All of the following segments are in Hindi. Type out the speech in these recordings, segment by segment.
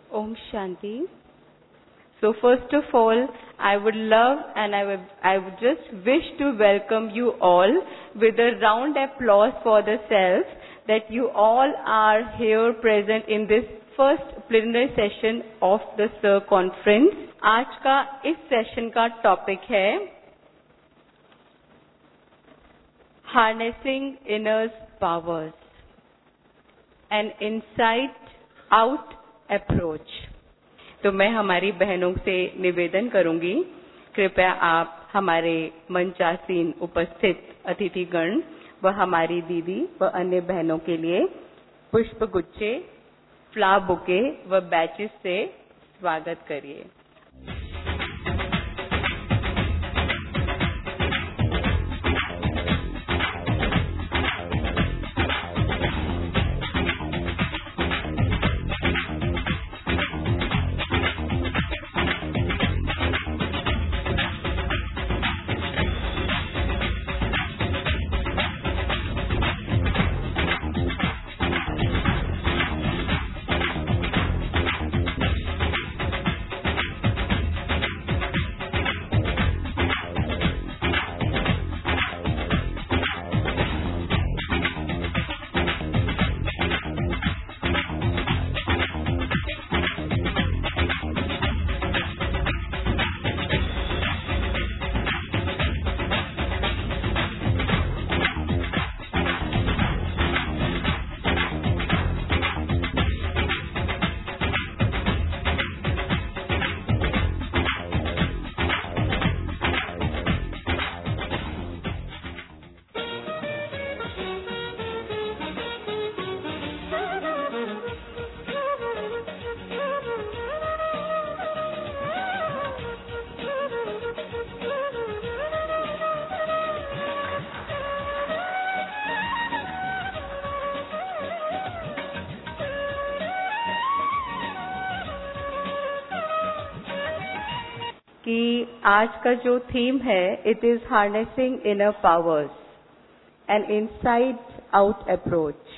Om Shanti. So first of all, I would love and I would just wish to welcome you all with a round applause for the self that you all are here present in this first plenary session of the SIR conference. आज का इस सेशन का टॉपिक है Harnessing Inner Powers, an Inside Out Approach. तो मैं हमारी बहनों से निवेदन करूंगी, कृपया आप हमारे मंचासीन उपस्थित अतिथिगण व हमारी दीदी व अन्य बहनों के लिए पुष्पगुच्छे, फ्लावर बुके व बैचेस से स्वागत करिए। कि आज का जो थीम है it is harnessing inner powers an inside out approach.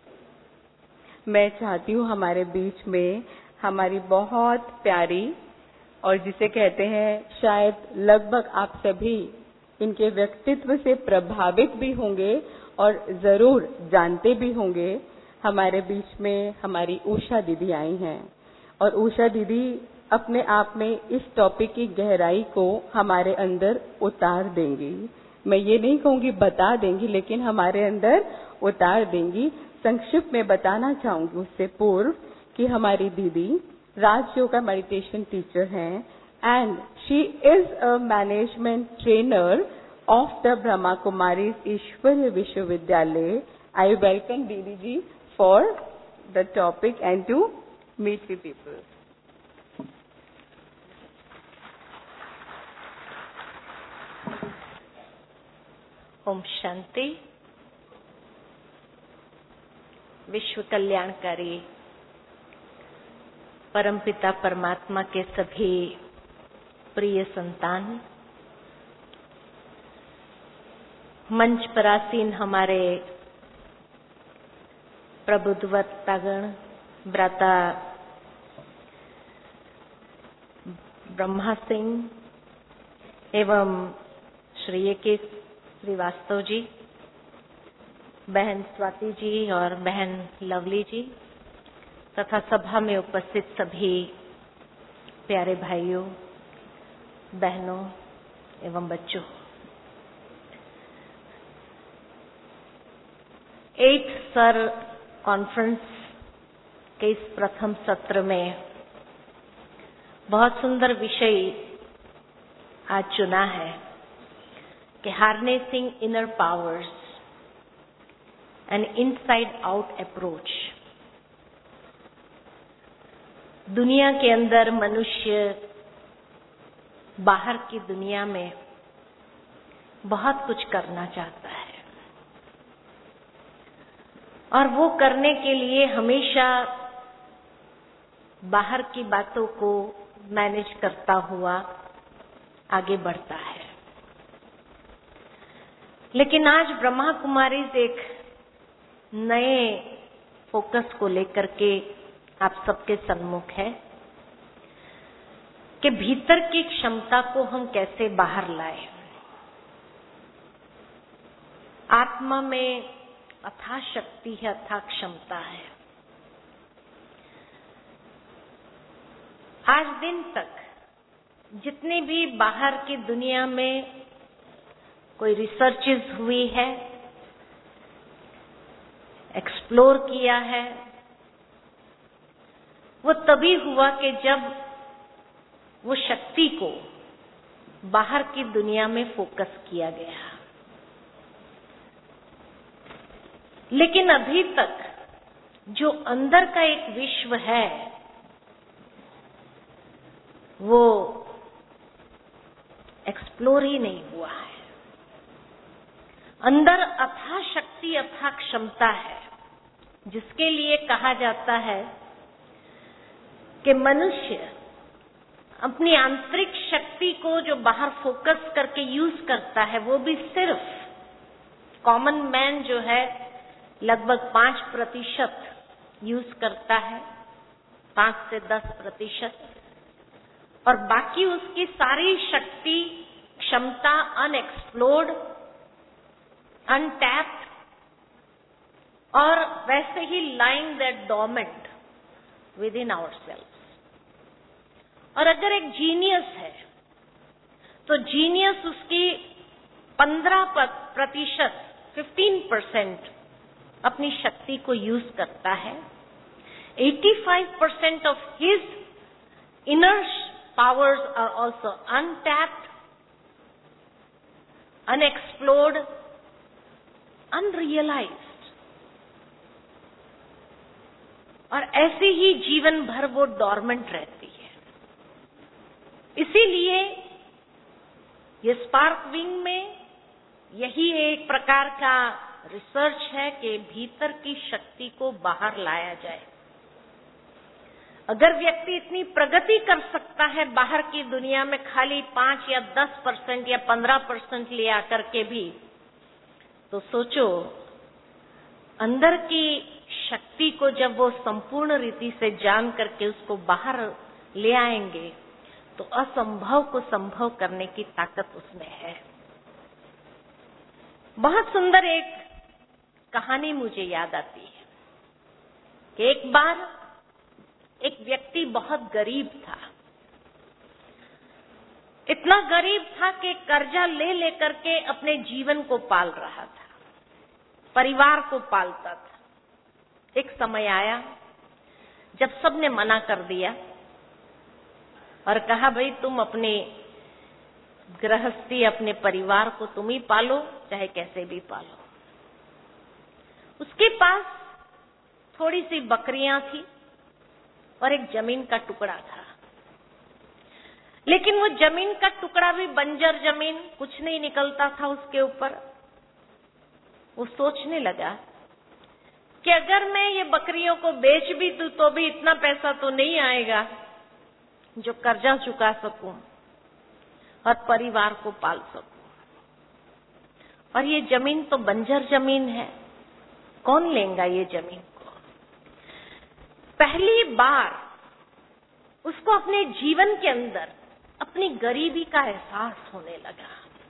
मैं चाहती हूँ हमारे बीच में हमारी बहुत प्यारी और जिसे कहते हैं शायद लगभग आप सभी इनके व्यक्तित्व से प्रभावित भी होंगे और जरूर जानते भी होंगे, हमारे बीच में हमारी उषा दीदी आई हैं और उषा दीदी अपने आप में इस टॉपिक की गहराई को हमारे अंदर उतार देंगी। मैं ये नहीं कहूंगी बता देंगी, लेकिन हमारे अंदर उतार देंगी। संक्षिप्त में बताना चाहूंगी उससे पूर्व कि हमारी दीदी राजयोगा मेडिटेशन टीचर हैं and she is a management trainer of the Brahma Kumaris ईश्वरीय विश्वविद्यालय। I welcome Didi ji for the topic and to meet the people. ओम शांति। विश्व कल्याणकारी परमपिता परमात्मा के सभी प्रिय संतान, मंच पर आसीन हमारे प्रबुद्धवक्तागण, भ्राता ब्रह्मा सिंह एवं श्री के श्रीवास्तव जी, बहन स्वाति जी और बहन लवली जी तथा सभा में उपस्थित सभी प्यारे भाइयों, बहनों एवं बच्चों, एक सर कॉन्फ्रेंस के इस प्रथम सत्र में बहुत सुंदर विषय आज चुना है कि harnessing inner powers an inside out approach. दुनिया के अंदर मनुष्य बाहर की दुनिया में बहुत कुछ करना चाहता है और वो करने के लिए हमेशा बाहर की बातों को मैनेज करता हुआ आगे बढ़ता है। लेकिन आज ब्रह्मा कुमारीज एक नए फोकस को लेकर के आप सबके सम्मुख है कि भीतर की क्षमता को हम कैसे बाहर लाए। आत्मा में अथाह शक्ति है, अथाह क्षमता है। आज दिन तक जितनी भी बाहर की दुनिया में कोई रिसर्चेस हुई है, एक्सप्लोर किया है, वो तभी हुआ कि जब वो शक्ति को बाहर की दुनिया में फोकस किया गया। लेकिन अभी तक जो अंदर का एक विश्व है वो एक्सप्लोर ही नहीं हुआ है। अंदर अथाह शक्ति, अथाह क्षमता है, जिसके लिए कहा जाता है कि मनुष्य अपनी आंतरिक शक्ति को जो बाहर फोकस करके यूज करता है, वो भी सिर्फ कॉमन मैन जो है लगभग 5% यूज करता है, 5 से 10%, और बाकी उसकी सारी शक्ति, क्षमता अनएक्सप्लोर्ड, अनटैप्ड और वैसे ही lying that dormant within ourselves. और अगर एक जीनियस है तो जीनियस उसकी 15%, 15% अपनी शक्ति को यूज करता है। 85% of his inner powers are also untapped, unexplored, unrealized, और ऐसे ही जीवन भर वो डॉर्मेंट रहती है। इसीलिए ये स्पार्क विंग में यही एक प्रकार का रिसर्च है कि भीतर की शक्ति को बाहर लाया जाए। अगर व्यक्ति इतनी प्रगति कर सकता है बाहर की दुनिया में खाली 5 या 10% या 15% ले आकर के भी, तो सोचो अंदर की शक्ति को जब वो संपूर्ण रीति से जान करके उसको बाहर ले आएंगे तो असंभव को संभव करने की ताकत उसमें है। बहुत सुंदर एक कहानी मुझे याद आती है कि एक बार एक व्यक्ति बहुत गरीब था। इतना गरीब था कि कर्जा ले लेकर के अपने जीवन को पाल रहा था, परिवार को पालता था। एक समय आया जब सबने मना कर दिया और कहा, भाई तुम अपने गृहस्थी, अपने परिवार को तुम ही पालो, चाहे कैसे भी पालो। उसके पास थोड़ी सी बकरियां थी और एक जमीन का टुकड़ा था। लेकिन वो जमीन का टुकड़ा भी बंजर जमीन, कुछ नहीं निकलता था उसके ऊपर। वो सोचने लगा कि अगर मैं ये बकरियों को बेच भी दूं तो भी इतना पैसा तो नहीं आएगा जो कर्जा चुका सकूं और परिवार को पाल सकूं। और ये जमीन तो बंजर जमीन है, कौन लेगा ये जमीन को। पहली बार उसको अपने जीवन के अंदर अपनी गरीबी का एहसास होने लगा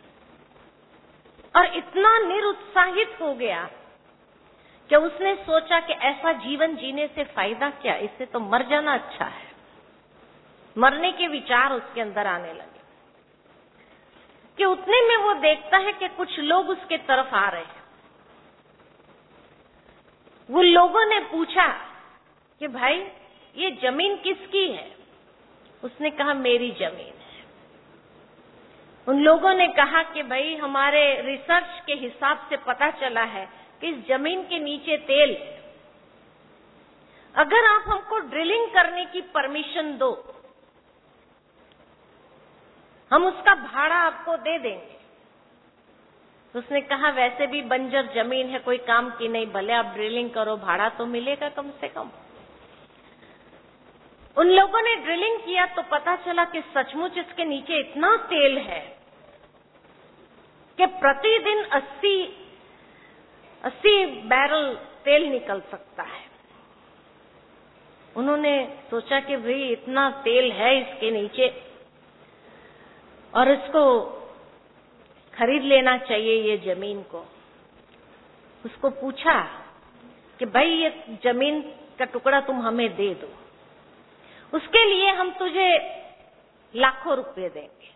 और इतना निरुत्साहित हो गया कि उसने सोचा कि ऐसा जीवन जीने से फायदा क्या, इससे तो मर जाना अच्छा है। मरने के विचार उसके अंदर आने लगे कि उतने में वो देखता है कि कुछ लोग उसके तरफ आ रहे हैं। वो लोगों ने पूछा कि भाई ये जमीन किसकी है। उसने कहा मेरी जमीन है। उन लोगों ने कहा कि भाई हमारे रिसर्च के हिसाब से पता चला है कि इस जमीन के नीचे तेल है। अगर आप हमको ड्रिलिंग करने की परमिशन दो, हम उसका भाड़ा आपको दे देंगे। उसने कहा वैसे भी बंजर जमीन है, कोई काम की नहीं, भले आप ड्रिलिंग करो, भाड़ा तो मिलेगा कम से कम। उन लोगों ने ड्रिलिंग किया तो पता चला कि सचमुच इसके नीचे इतना तेल है कि प्रतिदिन 80 बैरल तेल निकल सकता है। उन्होंने सोचा कि भाई इतना तेल है इसके नीचे और इसको खरीद लेना चाहिए ये जमीन को। उसको पूछा कि भाई ये जमीन का टुकड़ा तुम हमें दे दो, उसके लिए हम तुझे लाखों रुपए देंगे।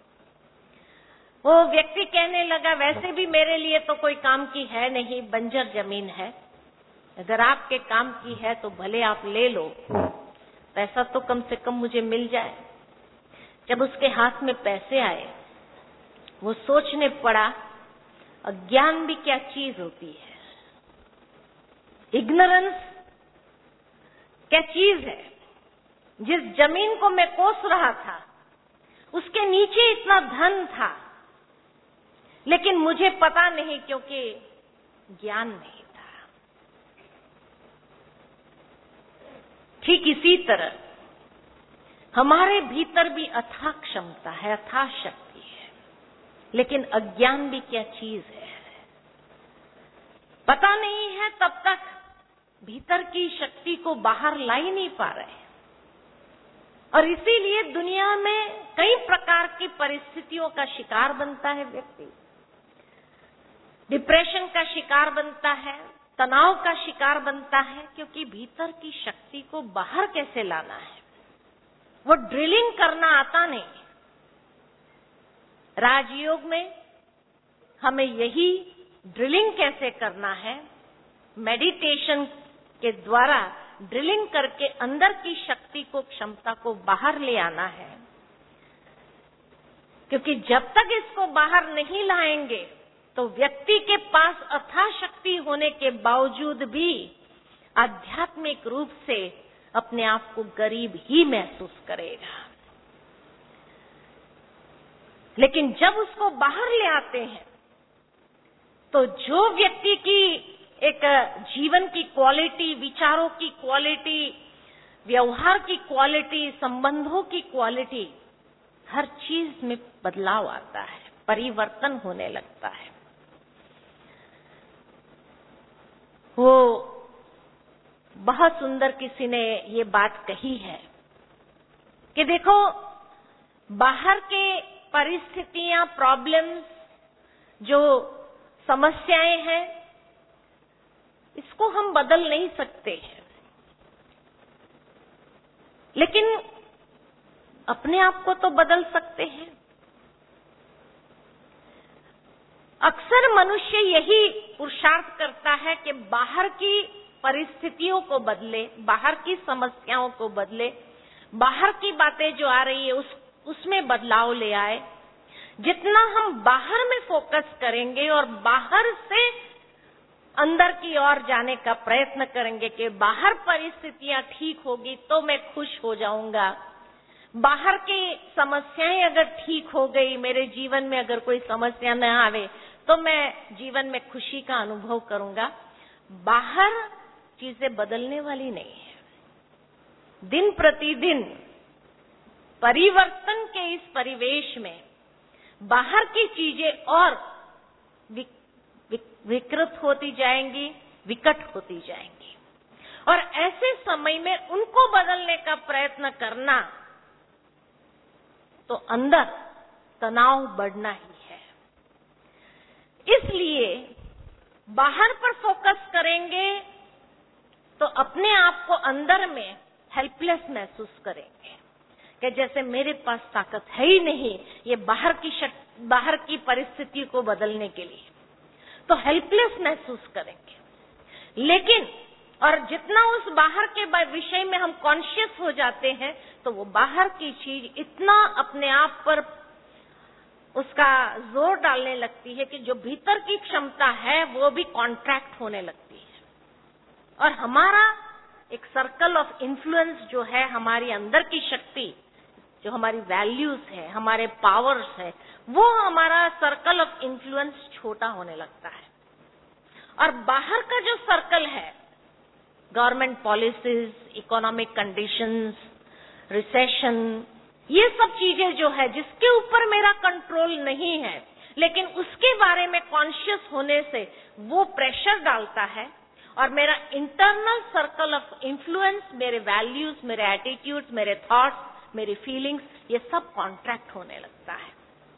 वो व्यक्ति कहने लगा, वैसे भी मेरे लिए तो कोई काम की है नहीं, बंजर जमीन है, अगर आपके काम की है तो भले आप ले लो, पैसा तो कम से कम मुझे मिल जाए। जब उसके हाथ में पैसे आए, वो सोचने पड़ा अज्ञान भी क्या चीज होती है, इग्नोरेंस क्या चीज है। जिस जमीन को मैं कोस रहा था उसके नीचे इतना धन था, लेकिन मुझे पता नहीं क्योंकि ज्ञान नहीं था। ठीक इसी तरह हमारे भीतर भी अथाह क्षमता है, अथाह शक्ति है, लेकिन अज्ञान भी क्या चीज है पता नहीं है, तब तक भीतर की शक्ति को बाहर ला ही नहीं पा रहे। और इसीलिए दुनिया में कई प्रकार की परिस्थितियों का शिकार बनता है व्यक्ति। डिप्रेशन का शिकार बनता है, तनाव का शिकार बनता है, क्योंकि भीतर की शक्ति को बाहर कैसे लाना है, वो ड्रिलिंग करना आता नहीं। राजयोग में हमें यही ड्रिलिंग कैसे करना है, मेडिटेशन के द्वारा ड्रिलिंग करके अंदर की शक्ति को, क्षमता को बाहर ले आना है। क्योंकि जब तक इसको बाहर नहीं लाएंगे तो व्यक्ति के पास अथाह शक्ति होने के बावजूद भी आध्यात्मिक रूप से अपने आप को गरीब ही महसूस करेगा। लेकिन जब उसको बाहर ले आते हैं तो जो व्यक्ति की एक जीवन की क्वालिटी, विचारों की क्वालिटी, व्यवहार की क्वालिटी, संबंधों की क्वालिटी, हर चीज में बदलाव आता है, परिवर्तन होने लगता है। वो बहुत सुंदर किसी ने ये बात कही है कि देखो, बाहर के परिस्थितियां, प्रॉब्लम्स, जो समस्याएं हैं, इसको हम बदल नहीं सकते हैं, लेकिन अपने आप को तो बदल सकते हैं। अक्सर मनुष्य यही पुरुषार्थ करता है कि बाहर की परिस्थितियों को बदले, बाहर की समस्याओं को बदले, बाहर की बातें जो आ रही है उसमें बदलाव ले आए। जितना हम बाहर में फोकस करेंगे और बाहर से अंदर की ओर जाने का प्रयत्न करेंगे कि बाहर परिस्थितियां ठीक होगी तो मैं खुश हो जाऊंगा, बाहर की समस्याएं अगर ठीक हो गई, मेरे जीवन में अगर कोई समस्या न आवे तो मैं जीवन में खुशी का अनुभव करूंगा, बाहर चीजें बदलने वाली नहीं है। दिन प्रतिदिन परिवर्तन के इस परिवेश में बाहर की चीजें और विकृत होती जाएंगी, विकट होती जाएंगी, और ऐसे समय में उनको बदलने का प्रयत्न करना तो अंदर तनाव बढ़ना ही है। इसलिए बाहर पर फोकस करेंगे तो अपने आप को अंदर में हेल्पलेस महसूस करेंगे कि जैसे मेरे पास ताकत है ही नहीं ये बाहर की परिस्थिति को बदलने के लिए, तो हेल्पलेस महसूस करेंगे। लेकिन और जितना उस बाहर के विषय में हम कॉन्शियस हो जाते हैं तो वो बाहर की चीज इतना अपने आप पर उसका जोर डालने लगती है कि जो भीतर की क्षमता है वो भी कॉन्ट्रैक्ट होने लगती है, और हमारा एक सर्कल ऑफ इन्फ्लुएंस जो है, हमारी अंदर की शक्ति, जो हमारी वैल्यूज है, हमारे पावर्स है, वो हमारा सर्कल ऑफ इन्फ्लुएंस छोटा होने लगता है। और बाहर का जो सर्कल है, government policies, economic conditions, recession, ये सब चीजें जो है जिसके ऊपर मेरा कंट्रोल नहीं है, लेकिन उसके बारे में कॉन्शियस होने से वो प्रेशर डालता है और मेरा इंटरनल सर्कल ऑफ इन्फ्लुएंस, मेरे वैल्यूज, मेरे एटीट्यूड्स, मेरे थॉट्स, मेरी फीलिंग्स, ये सब कॉन्ट्रैक्ट होने लगता है।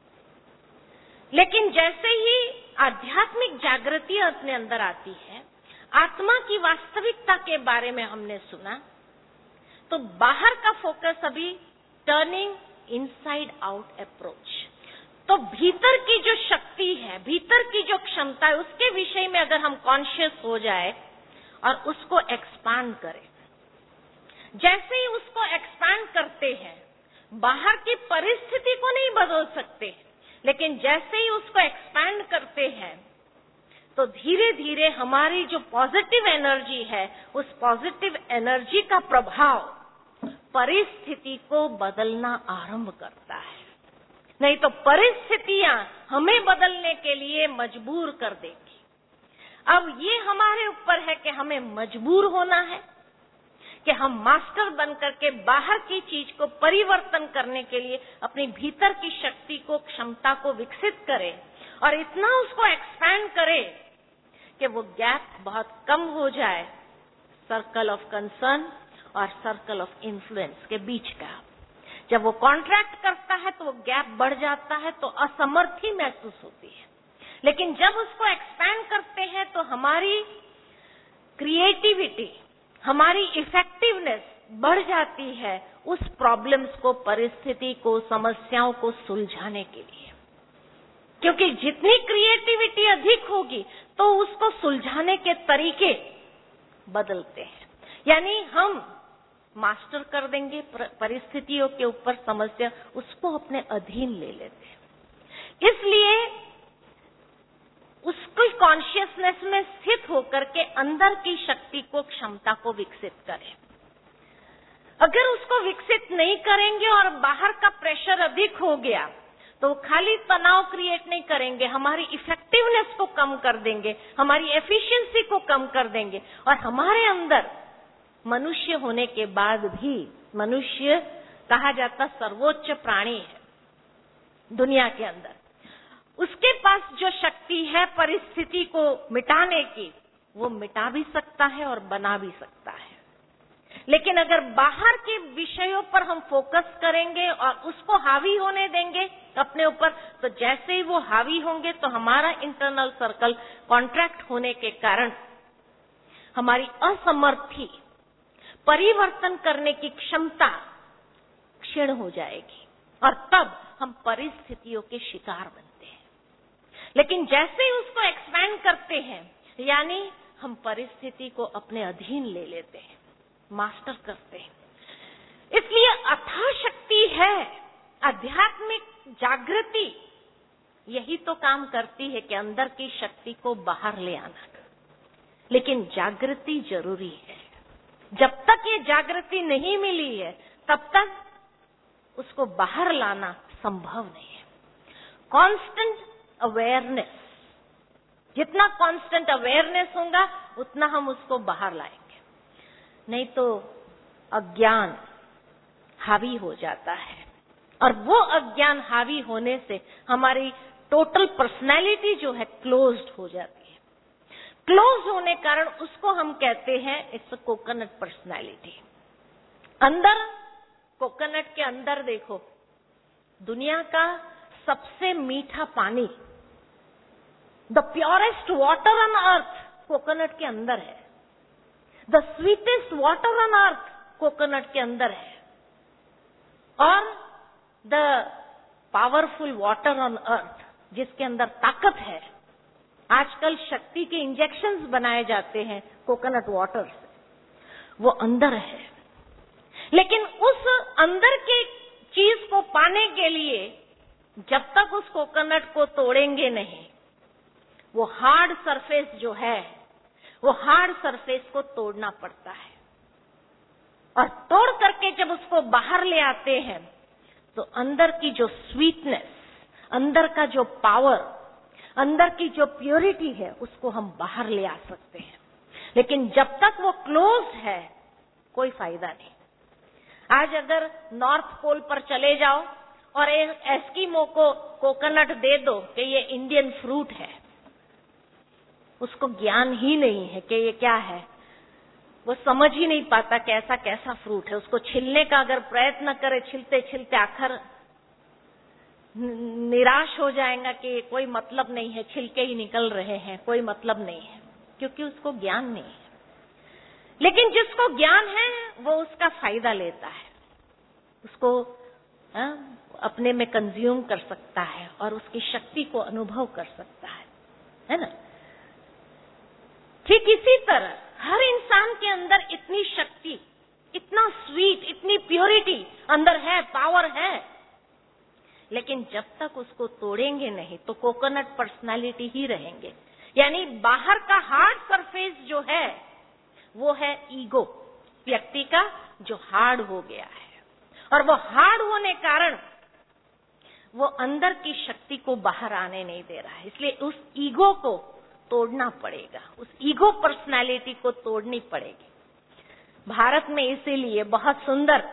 लेकिन जैसे ही आध्यात्मिक जागृति अपने अंदर आती है, आत्मा की वास्तविकता के बारे में हमने सुना, तो बाहर का फोकस अभी टर्निंग इनसाइड आउट अप्रोच। तो भीतर की जो शक्ति है, भीतर की जो क्षमता है, उसके विषय में अगर हम कॉन्शियस हो जाए और उसको एक्सपांड करें, जैसे ही उसको एक्सपांड करते हैं, बाहर की परिस्थिति को नहीं बदल सकते, लेकिन जैसे ही उसको एक्सपैंड करते हैं तो धीरे धीरे हमारी जो पॉजिटिव एनर्जी है, उस पॉजिटिव एनर्जी का प्रभाव परिस्थिति को बदलना आरंभ करता है। नहीं तो परिस्थितियां हमें बदलने के लिए मजबूर कर देगी। अब ये हमारे ऊपर है कि हमें मजबूर होना है कि हम मास्टर बनकर के बाहर की चीज को परिवर्तन करने के लिए अपनी भीतर की शक्ति को, क्षमता को विकसित करें और इतना उसको एक्सपैंड करें कि वो गैप बहुत कम हो जाए सर्कल ऑफ कंसर्न और सर्कल ऑफ इन्फ्लुएंस के बीच का। जब वो कॉन्ट्रैक्ट करता है तो वो गैप बढ़ जाता है, तो असमर्थी महसूस होती है। लेकिन जब उसको एक्सपैंड करते हैं तो हमारी क्रिएटिविटी, हमारी इफेक्टिवनेस बढ़ जाती है उस प्रॉब्लम्स को, परिस्थिति को, समस्याओं को सुलझाने के लिए। क्योंकि जितनी क्रिएटिविटी अधिक होगी तो उसको सुलझाने के तरीके बदलते हैं। यानी हम मास्टर कर देंगे परिस्थितियों के ऊपर, समस्या उसको अपने अधीन ले लेते हैं। इसलिए उसकी कॉन्शियसनेस में स्थित होकर के अंदर की शक्ति को, क्षमता को विकसित करें। अगर उसको विकसित नहीं करेंगे और बाहर का प्रेशर अधिक हो गया तो खाली तनाव क्रिएट नहीं करेंगे, हमारी इफेक्टिवनेस को कम कर देंगे, हमारी एफिशिएंसी को कम कर देंगे। और हमारे अंदर मनुष्य होने के बाद भी, मनुष्य कहा जाता सर्वोच्च प्राणी है दुनिया के अंदर, उसके पास जो शक्ति है परिस्थिति को मिटाने की, वो मिटा भी सकता है और बना भी सकता है। लेकिन अगर बाहर के विषयों पर हम फोकस करेंगे और उसको हावी होने देंगे अपने ऊपर, तो जैसे ही वो हावी होंगे तो हमारा इंटरनल सर्कल कॉन्ट्रैक्ट होने के कारण हमारी असमर्थी, परिवर्तन करने की क्षमता क्षीण हो जाएगी और तब हम परिस्थितियों के शिकार बनते हैं। लेकिन जैसे ही उसको एक्सपैंड करते हैं, यानी हम परिस्थिति को अपने अधीन ले लेते हैं, मास्टर करते हैं। इसलिए अथाह शक्ति है, आध्यात्मिक जागृति यही तो काम करती है कि अंदर की शक्ति को बाहर ले आना। लेकिन जागृति जरूरी है। जब तक ये जागृति नहीं मिली है तब तक उसको बाहर लाना संभव नहीं है। कांस्टेंट अवेयरनेस, जितना कांस्टेंट अवेयरनेस होगा उतना हम उसको बाहर लाएंगे। नहीं तो अज्ञान हावी हो जाता है और वो अज्ञान हावी होने से हमारी टोटल पर्सनैलिटी जो है क्लोज्ड हो जाती है। क्लोज होने कारण उसको हम कहते हैं इट्स अ कोकोनट पर्सनैलिटी। अंदर, कोकोनट के अंदर देखो, दुनिया का सबसे मीठा पानी, the purest water on earth coconut के अंदर है। The sweetest water on earth coconut के अंदर है। और the powerful water on earth जिसके अंदर ताकत है, आजकल शक्ति के इंजेक्शंस बनाए जाते हैं कोकोनट वाटर से, वो अंदर है। लेकिन उस अंदर की चीज को पाने के लिए जब तक उस कोकोनट को तोड़ेंगे नहीं, वो हार्ड सरफेस जो है, वो हार्ड सरफेस को तोड़ना पड़ता है। और तोड़ करके जब उसको बाहर ले आते हैं तो अंदर की जो स्वीटनेस, अंदर का जो पावर, अंदर की जो प्योरिटी है, उसको हम बाहर ले आ सकते हैं। लेकिन जब तक वो क्लोज है कोई फायदा नहीं। आज अगर नॉर्थ पोल पर चले जाओ और एक एस्किमो को कोकोनट दे दो कि ये इंडियन फ्रूट है, उसको ज्ञान ही नहीं है कि ये क्या है। वो समझ ही नहीं पाता कि ऐसा कैसा फ्रूट है। उसको छिलने का अगर प्रयत्न करे, छिलते छिलते आखिर निराश हो जाएगा कि कोई मतलब नहीं है, छिलके ही निकल रहे हैं, कोई मतलब नहीं है, क्योंकि उसको ज्ञान नहीं है। लेकिन जिसको ज्ञान है वो उसका फायदा लेता है, उसको अपने में कंज्यूम कर सकता है और उसकी शक्ति को अनुभव कर सकता है ना। ठीक इसी तरह हर इंसान के अंदर इतनी शक्ति, इतना स्वीट, इतनी प्योरिटी अंदर है, पावर है, लेकिन जब तक उसको तोड़ेंगे नहीं तो कोकोनट पर्सनालिटी ही रहेंगे। यानी बाहर का हार्ड सरफेस जो है वो है ईगो, व्यक्ति का जो हार्ड हो गया है, और वो हार्ड होने कारण वो अंदर की शक्ति को बाहर आने नहीं दे रहा है। इसलिए उस ईगो को तोड़ना पड़ेगा, उस ईगो पर्सनालिटी को तोड़नी पड़ेगी। भारत में इसीलिए बहुत सुंदर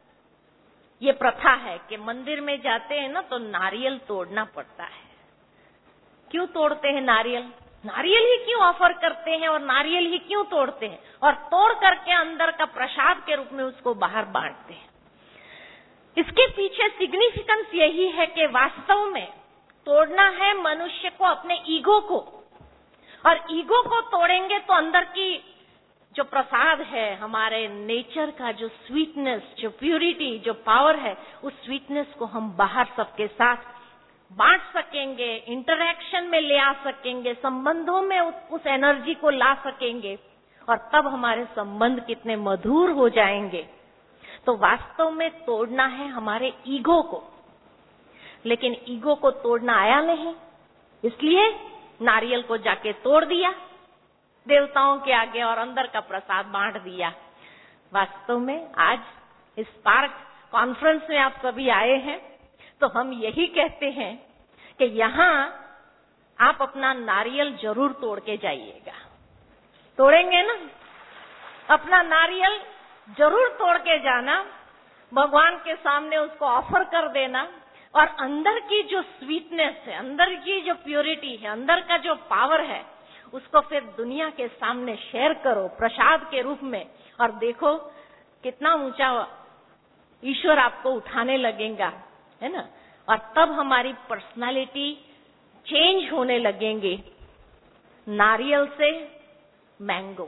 ये प्रथा है कि मंदिर में जाते हैं ना तो नारियल तोड़ना पड़ता है। क्यों तोड़ते हैं नारियल? नारियल ही क्यों ऑफर करते हैं और नारियल ही क्यों तोड़ते हैं, और तोड़ करके अंदर का प्रसाद के रूप में उसको बाहर बांटते हैं। इसके पीछे सिग्निफिकेंस यही है कि वास्तव में तोड़ना है मनुष्य को अपने ईगो को, और ईगो को तोड़ेंगे तो अंदर की जो प्रसाद है, हमारे नेचर का जो स्वीटनेस, जो प्यूरिटी, जो पावर है, उस स्वीटनेस को हम बाहर सबके साथ बांट सकेंगे, इंटरैक्शन में ले आ सकेंगे, संबंधों में उस एनर्जी को ला सकेंगे, और तब हमारे संबंध कितने मधुर हो जाएंगे। तो वास्तव में तोड़ना है हमारे ईगो को, लेकिन ईगो को तोड़ना आया नहीं, इसलिए नारियल को जाके तोड़ दिया देवताओं के आगे और अंदर का प्रसाद बांट दिया। वास्तव में आज इस स्पार्क कॉन्फ्रेंस में आप सभी आए हैं तो हम यही कहते हैं कि यहाँ आप अपना नारियल जरूर तोड़ के जाइएगा। तोड़ेंगे ना? अपना नारियल जरूर तोड़ के जाना, भगवान के सामने उसको ऑफर कर देना, और अंदर की जो स्वीटनेस है, अंदर की जो प्योरिटी है, अंदर का जो पावर है, उसको फिर दुनिया के सामने शेयर करो प्रसाद के रूप में, और देखो कितना ऊंचा ईश्वर आपको उठाने लगेगा, है ना। और तब हमारी पर्सनालिटी चेंज होने लगेंगे। नारियल से मैंगो।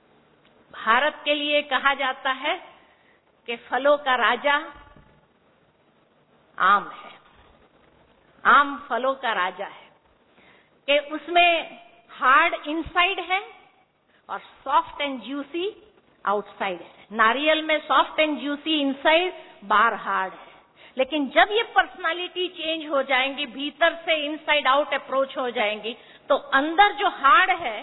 भारत के लिए कहा जाता है कि फलों का राजा आम है। आम फलों का राजा है कि उसमें हार्ड इनसाइड है और सॉफ्ट एंड जूसी आउटसाइड है। नारियल में सॉफ्ट एंड जूसी इनसाइड, बाहर हार्ड है। लेकिन जब ये पर्सनालिटी चेंज हो जाएंगी, भीतर से इनसाइड आउट अप्रोच हो जाएंगी, तो अंदर जो हार्ड है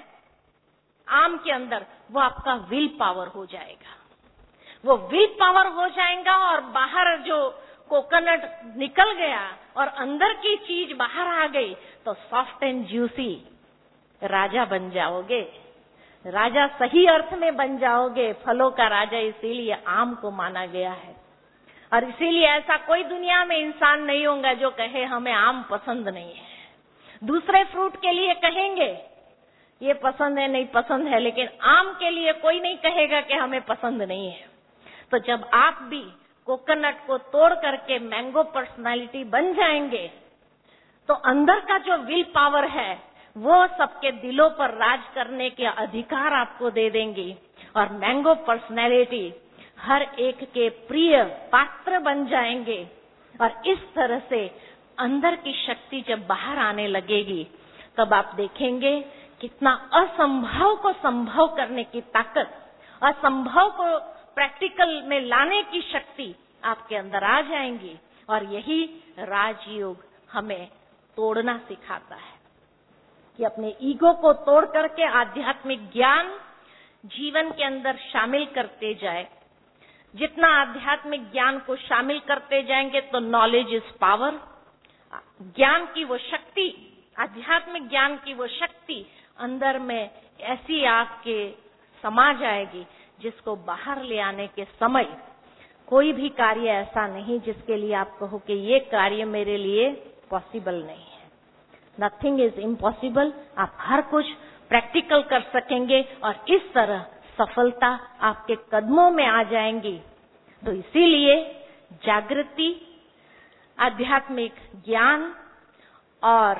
आम के अंदर, वो आपका विल पावर हो जाएगा। वो विल पावर हो जाएगा, और बाहर जो कोकोनट निकल गया और अंदर की चीज बाहर आ गई, तो सॉफ्ट एंड जूसी राजा बन जाओगे। राजा सही अर्थ में बन जाओगे। फलों का राजा इसीलिए आम को माना गया है, और इसीलिए ऐसा कोई दुनिया में इंसान नहीं होगा जो कहे हमें आम पसंद नहीं है। दूसरे फ्रूट के लिए कहेंगे ये पसंद है, नहीं पसंद है, लेकिन आम के लिए कोई नहीं कहेगा कि हमें पसंद नहीं है। तो जब आप भी कोकोनट को तोड़ करके मैंगो पर्सनालिटी बन जाएंगे, तो अंदर का जो विल पावर है वो सबके दिलों पर राज करने के अधिकार आपको दे देंगी, और मैंगो पर्सनालिटी हर एक के प्रिय पात्र बन जाएंगे। और इस तरह से अंदर की शक्ति जब बाहर आने लगेगी, तब आप देखेंगे कितना असंभव को संभव करने की ताकत, असंभव को प्रैक्टिकल में लाने की शक्ति आपके अंदर आ जाएंगी। और यही राजयोग हमें तोड़ना सिखाता है कि अपने ईगो को तोड़ करके आध्यात्मिक ज्ञान जीवन के अंदर शामिल करते जाए। जितना आध्यात्मिक ज्ञान को शामिल करते जाएंगे तो नॉलेज इज पावर, ज्ञान की वो शक्ति, आध्यात्मिक ज्ञान की वो शक्ति अंदर में ऐसी आग के समा जाएगी जिसको बाहर ले आने के समय कोई भी कार्य ऐसा नहीं जिसके लिए आप कहो कि ये कार्य मेरे लिए पॉसिबल नहीं है। Nothing is impossible. आप हर कुछ प्रैक्टिकल कर सकेंगे और इस तरह सफलता आपके कदमों में आ जाएंगी। तो इसीलिए जागृति, आध्यात्मिक ज्ञान और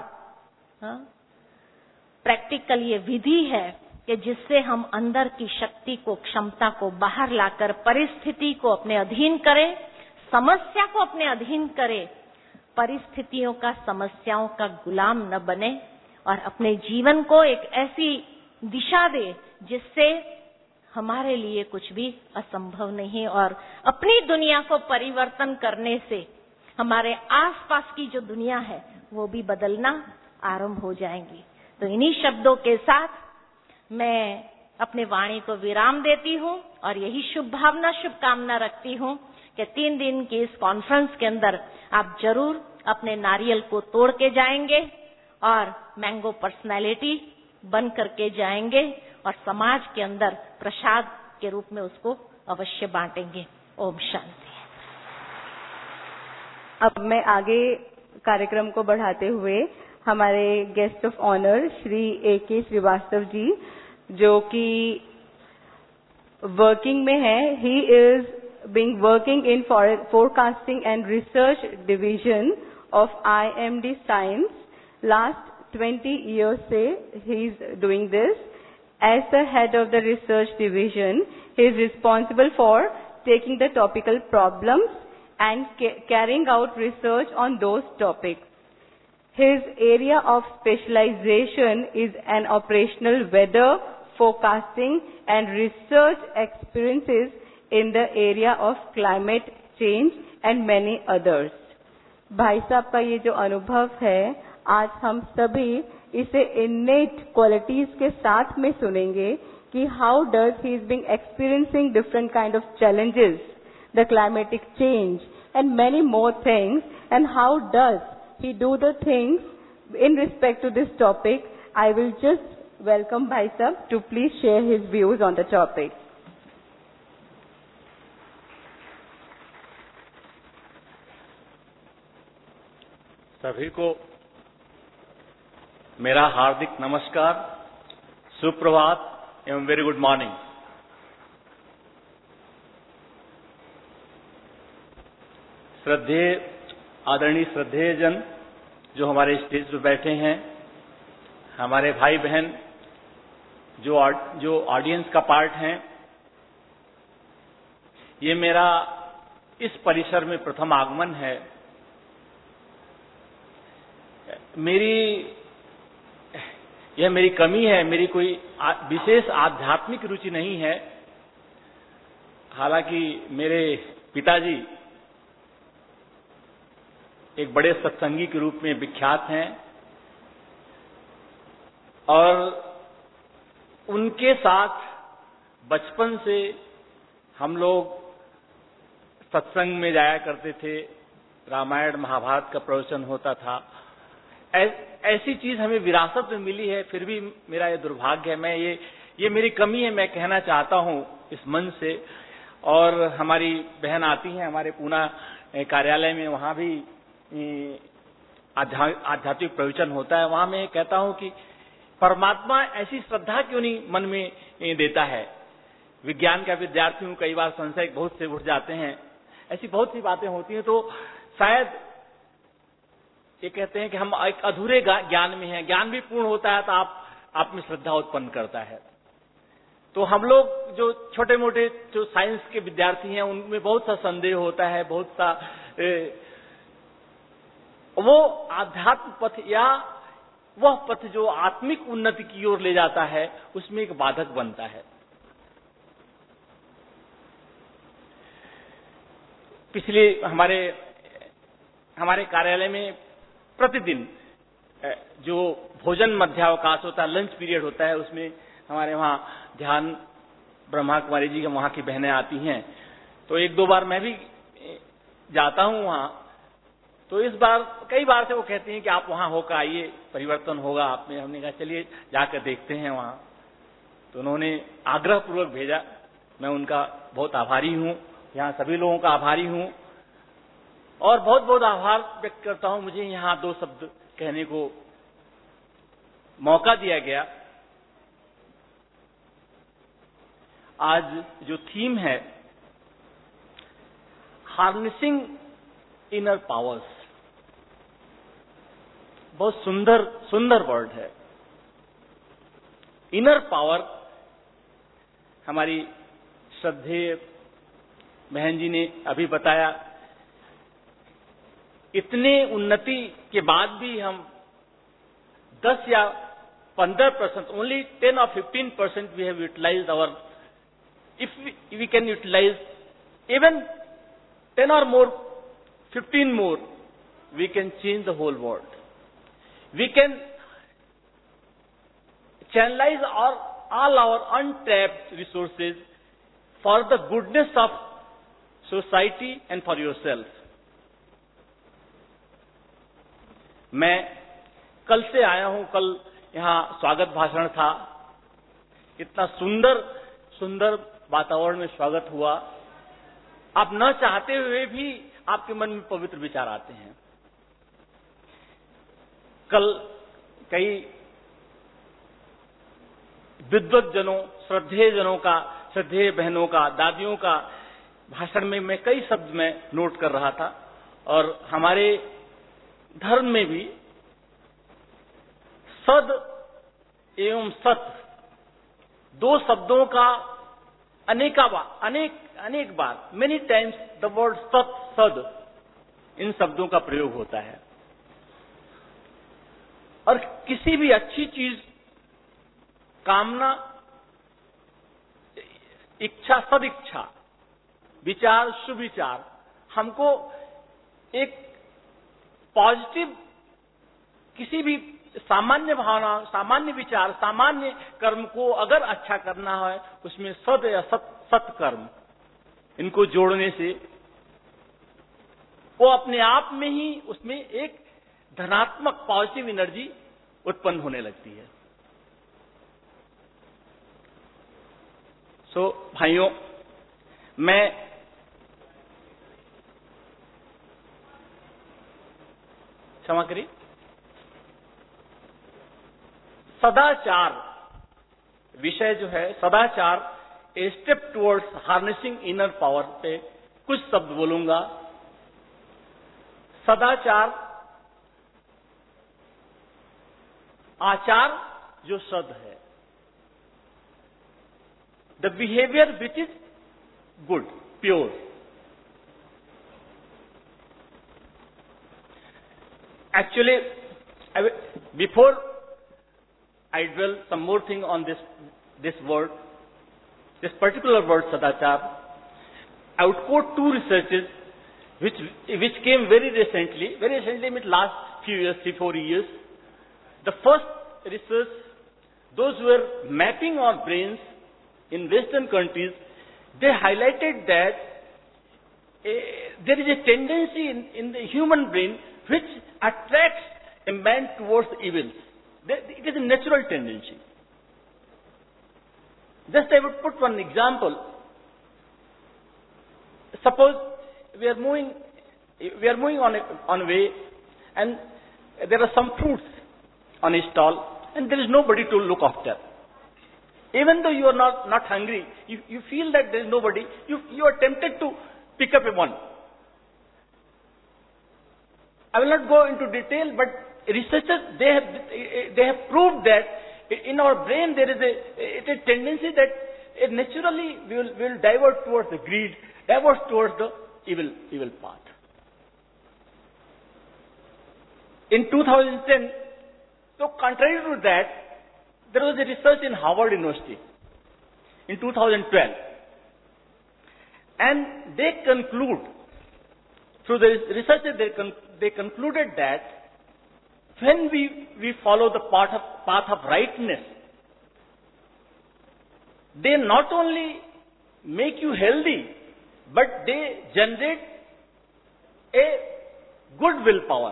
प्रैक्टिकल ये विधि है कि जिससे हम अंदर की शक्ति को, क्षमता को बाहर लाकर परिस्थिति को अपने अधीन करें, समस्या को अपने अधीन करें, परिस्थितियों का, समस्याओं का गुलाम न बने और अपने जीवन को एक ऐसी दिशा दे जिससे हमारे लिए कुछ भी असंभव नहीं, और अपनी दुनिया को परिवर्तन करने से हमारे आसपास की जो दुनिया है वो भी बदलना आरंभ हो जाएंगी। तो इन्हीं शब्दों के साथ मैं अपने वाणी को विराम देती हूँ और यही शुभकामना रखती हूँ कि 3 दिन की इस कॉन्फ्रेंस के अंदर आप जरूर अपने नारियल को तोड़ के जाएंगे और मैंगो पर्सनैलिटी बन करके जाएंगे और समाज के अंदर प्रसाद के रूप में उसको अवश्य बांटेंगे। ओम शांति। अब मैं आगे कार्यक्रम को बढ़ाते हुए हमारे guest of honour Shri A.K. Shrivastava ji, जो कि वर्किंग में है, he is being working in forecasting and research division of IMD science. Last 20 years से he is doing this. As the head of the research division, he is responsible for taking the topical problems and carrying out research on those topics. His area of specialization is an operational weather forecasting and research experiences in the area of climate change and many others. भाई साहब का ये जो अनुभव है, आज हम सभी इसे innate qualities के साथ में सुनेंगे कि how does he is being experiencing different kind of challenges, the climatic change and many more things, and how does he do the things in respect to this topic. I will just welcome Bhai Sahab to please share his views on the topic. सभी को मेरा हार्दिक नमस्कार, सुप्रभात एवं वेरी गुड मॉर्निंग। आदरणीय श्रद्धेय जन जो हमारे स्टेज पर बैठे हैं, हमारे भाई बहन जो ऑडियंस का पार्ट हैं, ये मेरा इस परिसर में प्रथम आगमन है। यह मेरी कमी है, मेरी कोई विशेष आध्यात्मिक रुचि नहीं है। हालांकि मेरे पिताजी एक बड़े सत्संगी के रूप में विख्यात हैं और उनके साथ बचपन से हम लोग सत्संग में जाया करते थे, रामायण महाभारत का प्रवचन होता था। ऐसी चीज हमें विरासत में मिली है, फिर भी मेरा ये दुर्भाग्य है, मैं ये मेरी कमी है, मैं कहना चाहता हूं इस मंच से। और हमारी बहन आती हैं हमारे पूना कार्यालय में, वहां भी आध्यात्मिक प्रवचन होता है। वहां मैं कहता हूं कि परमात्मा ऐसी श्रद्धा क्यों नहीं मन में देता है। विज्ञान का विद्यार्थी हूं, कई बार संशय बहुत से उठ जाते हैं, ऐसी बहुत सी बातें होती हैं। तो शायद ये कहते हैं कि हम एक अधूरे ज्ञान में हैं, ज्ञान भी पूर्ण होता है तो आप में श्रद्धा उत्पन्न करता है। तो हम लोग जो छोटे मोटे जो साइंस के विद्यार्थी हैं, उनमें बहुत सा संदेह होता है, बहुत सा वो आध्यात्म पथ या वह पथ जो आत्मिक उन्नति की ओर ले जाता है, उसमें एक बाधक बनता है। पिछले हमारे कार्यालय में प्रतिदिन जो भोजन मध्यावकाश होता है, लंच पीरियड होता है, उसमें हमारे वहां ध्यान ब्रह्मा कुमारी जी के वहां की बहनें आती हैं। तो 1-2 बार मैं भी जाता हूं वहां। तो इस बार कई बार से वो कहती हैं कि आप वहां होकर आइए, परिवर्तन होगा आप में। हमने कहा चलिए जाकर देखते हैं वहां। तो उन्होंने आग्रह पूर्वक भेजा, मैं उनका बहुत आभारी हूं, यहाँ सभी लोगों का आभारी हूं और बहुत बहुत आभार व्यक्त करता हूं। मुझे यहाँ 2 शब्द कहने को मौका दिया गया। आज जो थीम है हार्नेसिंग इनर पावर्स, बहुत सुंदर सुंदर वर्ड है। इनर पावर, हमारी श्रद्धेय बहन जी ने अभी बताया, इतने उन्नति के बाद भी हम 10 या 15%, only 10 or 15% we have utilized our, if we can utilize even 10 or more, 15 more, we can change the whole world. We can channelize all our untapped resources for the goodness of society and for yourself. मैं कल से आया हूं, कल यहां स्वागत भाषण था, इतना सुंदर सुंदर वातावरण में स्वागत हुआ। आप न चाहते हुए भी आपके मन में पवित्र विचार आते हैं। कल कई विद्वत जनों, श्रद्धेय जनों का, श्रद्धेय बहनों का, दादियों का भाषण में मैं कई शब्द में नोट कर रहा था। और हमारे धर्म में भी सद एवं सत, दो शब्दों का अनेक बार, मेनी टाइम्स द वर्ड सत, सद, इन शब्दों का प्रयोग होता है। और किसी भी अच्छी चीज, कामना, इच्छा, सदिच्छा, विचार, शुभ विचार, हमको एक पॉजिटिव, किसी भी सामान्य भावना, सामान्य विचार, सामान्य कर्म को अगर अच्छा करना है, उसमें सद या सत्कर्म, इनको जोड़ने से वो अपने आप में ही उसमें एक धनात्मक पॉजिटिव एनर्जी उत्पन्न होने लगती है। सो भाइयों, मैं क्षमा करिए, सदाचार विषय जो है, सदाचार, a step towards harnessing inner power पे कुछ शब्द बोलूंगा। सदाचार, आचार जो सद है, the behaviour which is good, pure. Actually, before I dwell some more thing on this word, this particular word sadachar, I would quote two researches which came very recently means last few years, 3-4 years. The first research, those who were mapping our brains in Western countries, they highlighted that there is a tendency in the human brain which attracts a man towards evils. It is a natural tendency. Just I would put one example. Suppose we are moving on a way, and there are some fruits on a stall, and there is nobody to look after. Even though you are not hungry, you feel that there is nobody, you are tempted to pick up one. I will not go into detail, but researchers, they have proved that in our brain there is a tendency that naturally we will divert towards the greed, divert towards the evil path. In 2010, so contrary to that, there was a research in Harvard University in 2012, and they conclude, through the research, they concluded that when we follow the path of rightness, they not only make you healthy, but they generate a good willpower.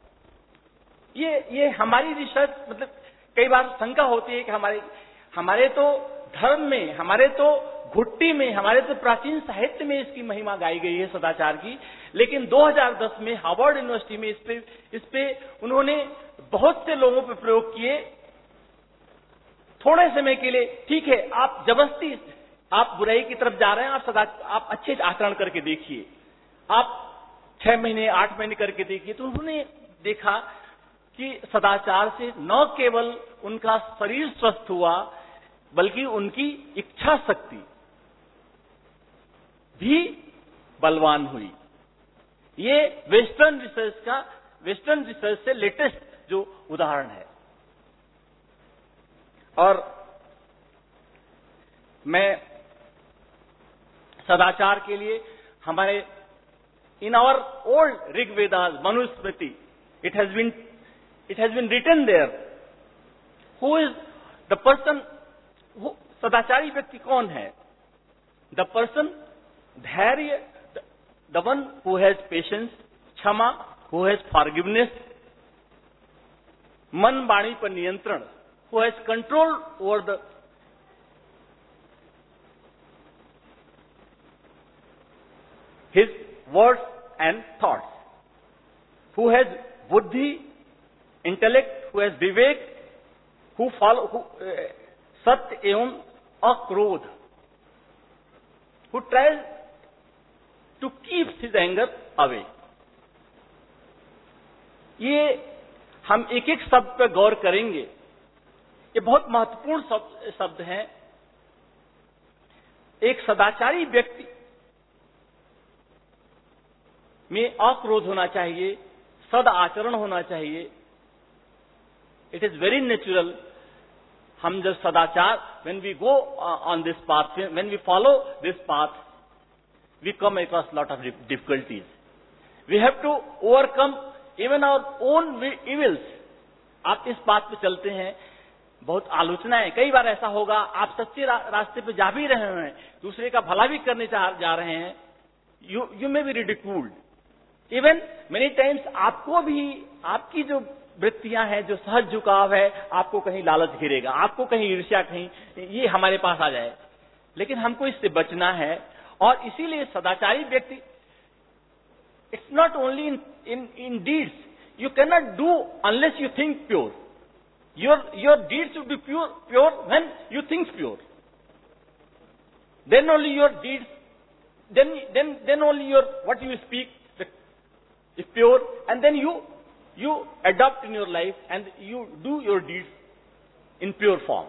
ये हमारी रिसर्च, मतलब कई बार शंका होती है कि हमारे तो धर्म में, हमारे तो घुट्टी में, हमारे तो प्राचीन साहित्य में इसकी महिमा गाई गई है सदाचार की, लेकिन 2010 में हार्वर्ड यूनिवर्सिटी में इस पे उन्होंने बहुत से लोगों पे प्रयोग किए। थोड़े समय के लिए, ठीक है, आप जबरदस्ती आप बुराई की तरफ जा रहे हैं, आप अच्छे आचरण करके देखिए, आप 6 महीने 8 महीने करके देखिए, तो उन्होंने देखा कि सदाचार से न केवल उनका शरीर स्वस्थ हुआ, बल्कि उनकी इच्छा शक्ति भी बलवान हुई। ये वेस्टर्न रिसर्च से लेटेस्ट जो उदाहरण है। और मैं सदाचार के लिए हमारे in our old Rigvedas Manusmriti, it has been written there, who is the person, सदाचारी व्यक्ति कौन है? द पर्सन धैर्य, the one who has patience, क्षमा, हु हैज फॉरगिवनेस, मन वाणी पर नियंत्रण, who has control over the his words and thoughts, who has buddhi, intellect, who has vivek, who satya evam akrodh, who tries to keep his anger away. ये हम एक एक शब्द पर गौर करेंगे, ये बहुत महत्वपूर्ण शब्द हैं। एक सदाचारी व्यक्ति में अक्रोध होना चाहिए, सद आचरण होना चाहिए। It is very natural. हम जब सदाचार, when we go on this path, when we follow this path, we come across lot of difficulties. We have to overcome even our own evils. आप इस बात पे चलते हैं, बहुत आलोचनाएं, कई बार ऐसा होगा आप सच्चे रास्ते पे जा भी रहे हैं, दूसरे का भला भी करने जा रहे हैं, you may be ridiculed. Even many times आपको भी, आपकी जो वृत्तियां हैं, जो सहज झुकाव है, आपको कहीं लालच घिरेगा, आपको कहीं ईर्ष्या, कहीं ये हमारे पास आ जाए, लेकिन हमको इससे बचना है। और इसीलिए सदाचारी व्यक्ति, it's not only in deeds, you can not do unless you think pure. Your deeds should be pure when you think pure, then only your deeds, then only your what you speak is pure, and then you adopt in your life and you do your deeds in pure form.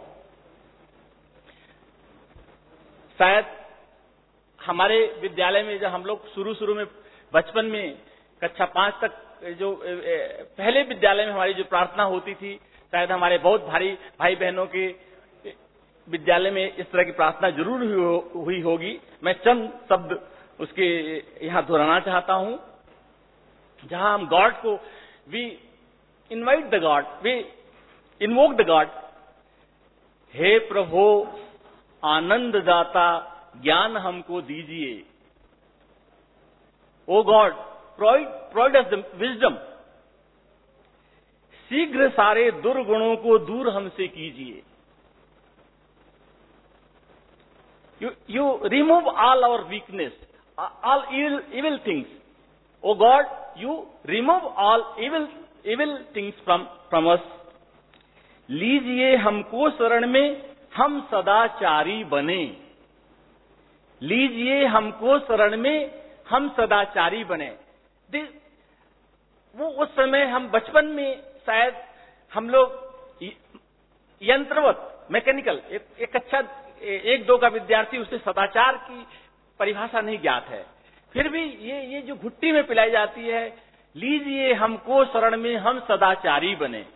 शायद हमारे विद्यालय में जब हम लोग शुरू में बचपन में कक्षा 5 तक जो पहले विद्यालय में हमारी जो प्रार्थना होती थी, शायद हमारे बहुत भाई बहनों के विद्यालय में इस तरह की प्रार्थना जरूर हुई होगी। मैं चंद शब्द उसके यहां दोहराना चाहता हूं, जहां हम गॉड को, we invite the God, we invoke the God. हे प्रभु आनंद दाता ज्ञान हमको दीजिए। O God provide us the wisdom. शीघ्र सारे दुर्गुणों को दूर हमसे कीजिए। You remove all our weakness, all evil things. Oh God, you remove all evil things from us. लीजिए हमको शरण में, हम सदाचारी बने। लीजिए हमको शरण में, हम सदाचारी बने। वो उस समय हम बचपन में शायद हम लोग यंत्रवत, मैकेनिकल, एक अच्छा 1-2 का विद्यार्थी, उसे सदाचार की परिभाषा नहीं ज्ञात है, फिर भी ये जो घुट्टी में पिलाई जाती है, लीजिए हमको शरण में, हम सदाचारी बने।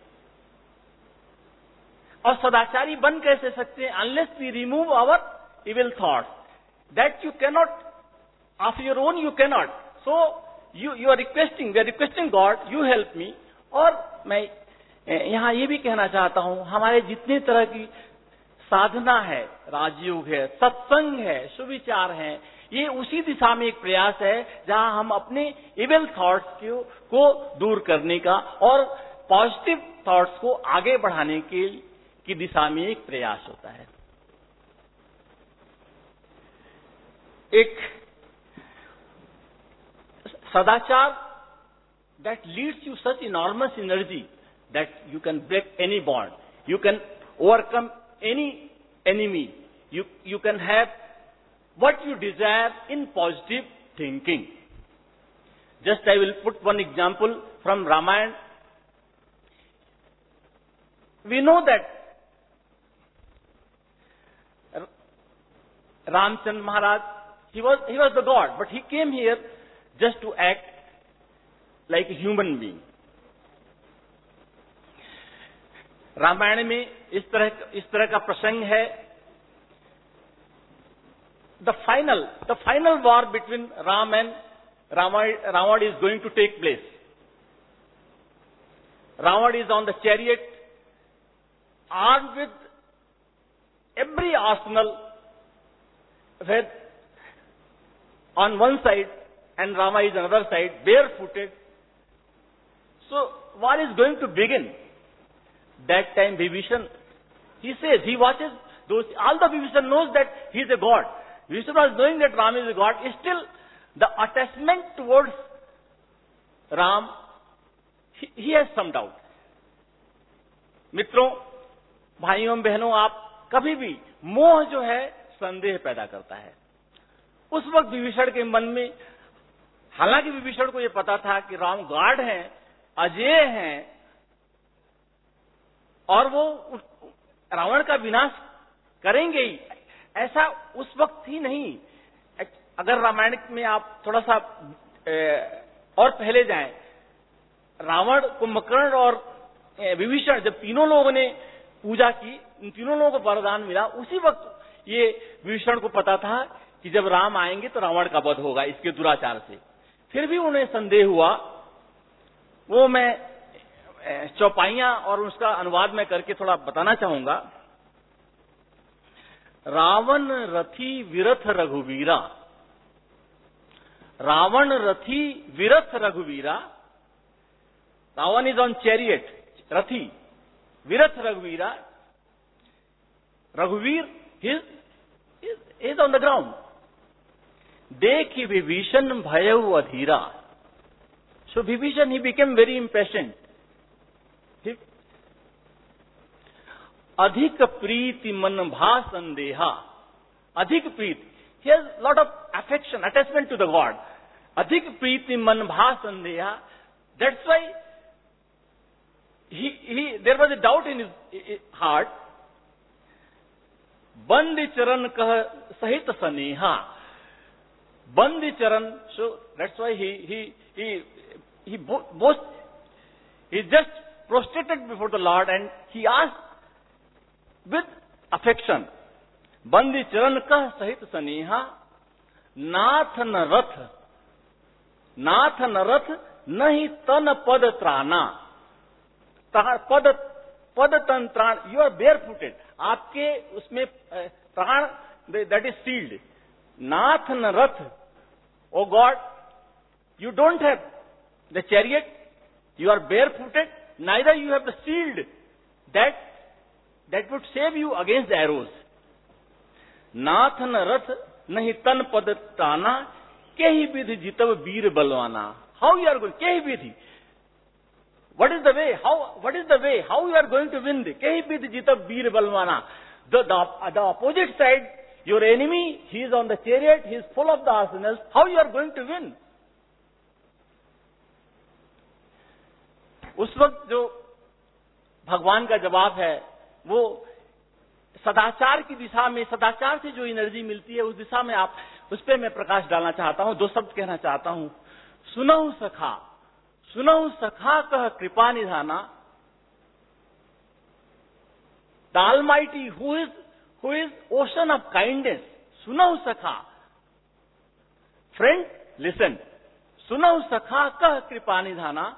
और सदाचारी बन कैसे सकते हैं? Unless we remove our evil thoughts, that you cannot, of your own you cannot. So you are requesting, we are requesting God, you help me. और मैं यहां ये भी कहना चाहता हूं, हमारे जितने तरह की साधना है, राजयोग है, सत्संग है, सुविचार है, ये उसी दिशा में एक प्रयास है जहां हम अपने इविल थॉट्स को दूर करने का और पॉजिटिव थॉट्स को आगे बढ़ाने की दिशा में एक प्रयास होता है। एक सदाचार that leads you such enormous energy that you can break any bond, you can overcome any enemy, you can have what you desire in positive thinking. Just I will put one example from Ramayana. We know that Ramchandra Maharaj, he was the God, but he came here just to act like a human being. Ramayan में इस तरह का प्रसंग है. The final war between Ram and Ravan is going to take place. Ravan is on the chariot, armed with every arsenal, with on one side, and Rama is on the other side, barefooted. So war is going to begin. That time Vibhishan, he says, he watches those, all the Vibhishan knows that he is a god. Vibhishan was knowing that Ram is a god, still the attachment towards Ram, he has some doubt. मित्रों, भाइयों बहनों, आप कभी भी मोह जो है संदेह पैदा करता है. उस वक्त विभीषण के मन में, हालांकि विभीषण को यह पता था कि राम गॉड हैं, अजेय हैं, और वो रावण का विनाश करेंगे ही, ऐसा उस वक्त ही नहीं. अगर रामायण में आप थोड़ा सा और पहले जाएं, रावण, कुंभकर्ण और विभीषण, जब तीनों लोगों ने पूजा की, इन तीनों लोगों को वरदान मिला, उसी वक्त ये विभीषण को पता था कि जब राम आएंगे तो रावण का वध होगा इसके दुराचार से. फिर भी उन्हें संदेह हुआ. वो मैं चौपाइयां और उसका अनुवाद में करके थोड़ा बताना चाहूंगा. रावण रथी विरथ रघुवीरा, रावण रथी विरथ रघुवीरा. रावण इज ऑन चैरियट, रथी, विरथ रघुवीरा. रघुवीर इज ऑन द ग्राउंड. देखि विभीषण भयउ अधीरा. सो Vibhishan, he became very impatient. अधिक प्रीति मन भा संदेहा. अधिक प्रीति, he has lot of affection, attachment to the God. अधिक प्रीति मन भा संदेहा. That's why there was a doubt in his heart. बंदी चरण कह सहित सनेहा. बंदी चरण, so that's why he just prostrated before the Lord and he asked with affection. बंदी चरण कह सहित सनेहा. नाथ न रथ नहीं तन पद त्राना. पद तन त्राण, यू आर बेयर फुटेड. आपके उसमें प्राण, दैट इज सील्ड. नाथ न रथ, O God, you don't have the chariot, you are bare footed, neither you have the shield that would save you against the arrows. नाथ न रथ नहीं तन पद ताना. केहि विधि जितव वीर Balwana. How you are going? केहि विधि. What is the way? What is the way? How you are going to win? केहि विधि जितव वीर Balwana. The opposite side, your enemy, he is on the chariot, he is full of the arsenals. How you are going to win? उस वक्त जो भगवान का जवाब है, वो सदाचार की दिशा में, सदाचार से जो एनर्जी मिलती है उस दिशा में, आप उस पर मैं प्रकाश डालना चाहता हूं. 2 शब्द कहना चाहता हूं. सुनहु सखा कह कृपा निधाना. The almighty who is ocean of kindness. सुनहु सखा, फ्रेंड लिसन. सुनहु सखा कह कृपा निधाना.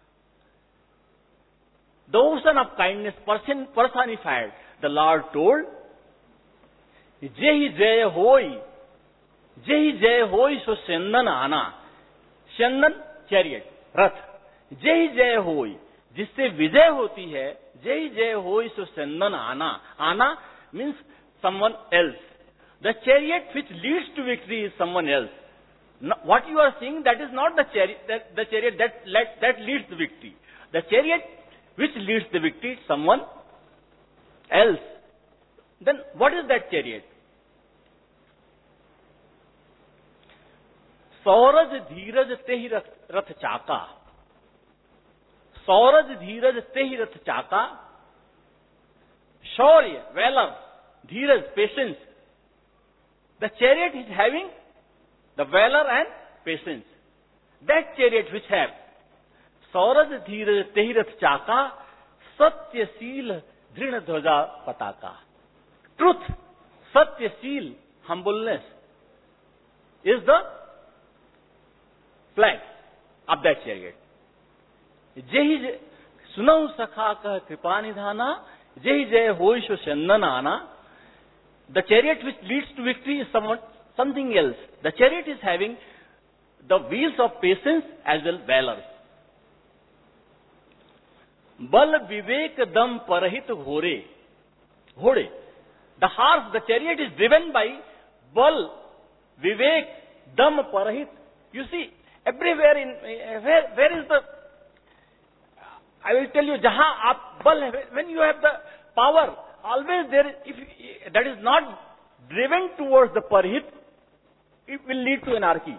The ocean of kindness personified, the Lord told, जेहि जय होई सो चंदन आना. चंदन चैरियट, रथ. जेहि जय होई, जिससे विजय होती है. जेहि जय होई सो चंदन आना. आना means someone else. The chariot which leads to victory is someone else. What you are seeing, that is not the chariot that leads the victory. The chariot which leads the victory, someone else. Then what is that chariot? सौरज धीरज ते ही रथ चाका, सौरज धीरज ते ही रथ चाका, शौर्य, valor, Dheeraj, patience. The chariot is having the valor and patience. That chariot which have सौरज धीरज ते ही रथ चाका, सत्यशील दृढ़ ध्वजा पताका. Truth, satyashil, humbleness is the flag of that chariot. जेहि सुनऊ सखा कह कृपा निधाना, जेहि जय होइशो चंदन आना. The chariot which leads to victory is something else. The chariot is having the wheels of patience as well valor. बल विवेक दम परहित घोरे, घोड़े. The horse, the chariot is driven by bal, vivek, dam, parahit. You see, everywhere where is the, I will tell you, jahan aap bal, when you have the power, always there, if that is not driven towards the parahit, it will lead to anarchy.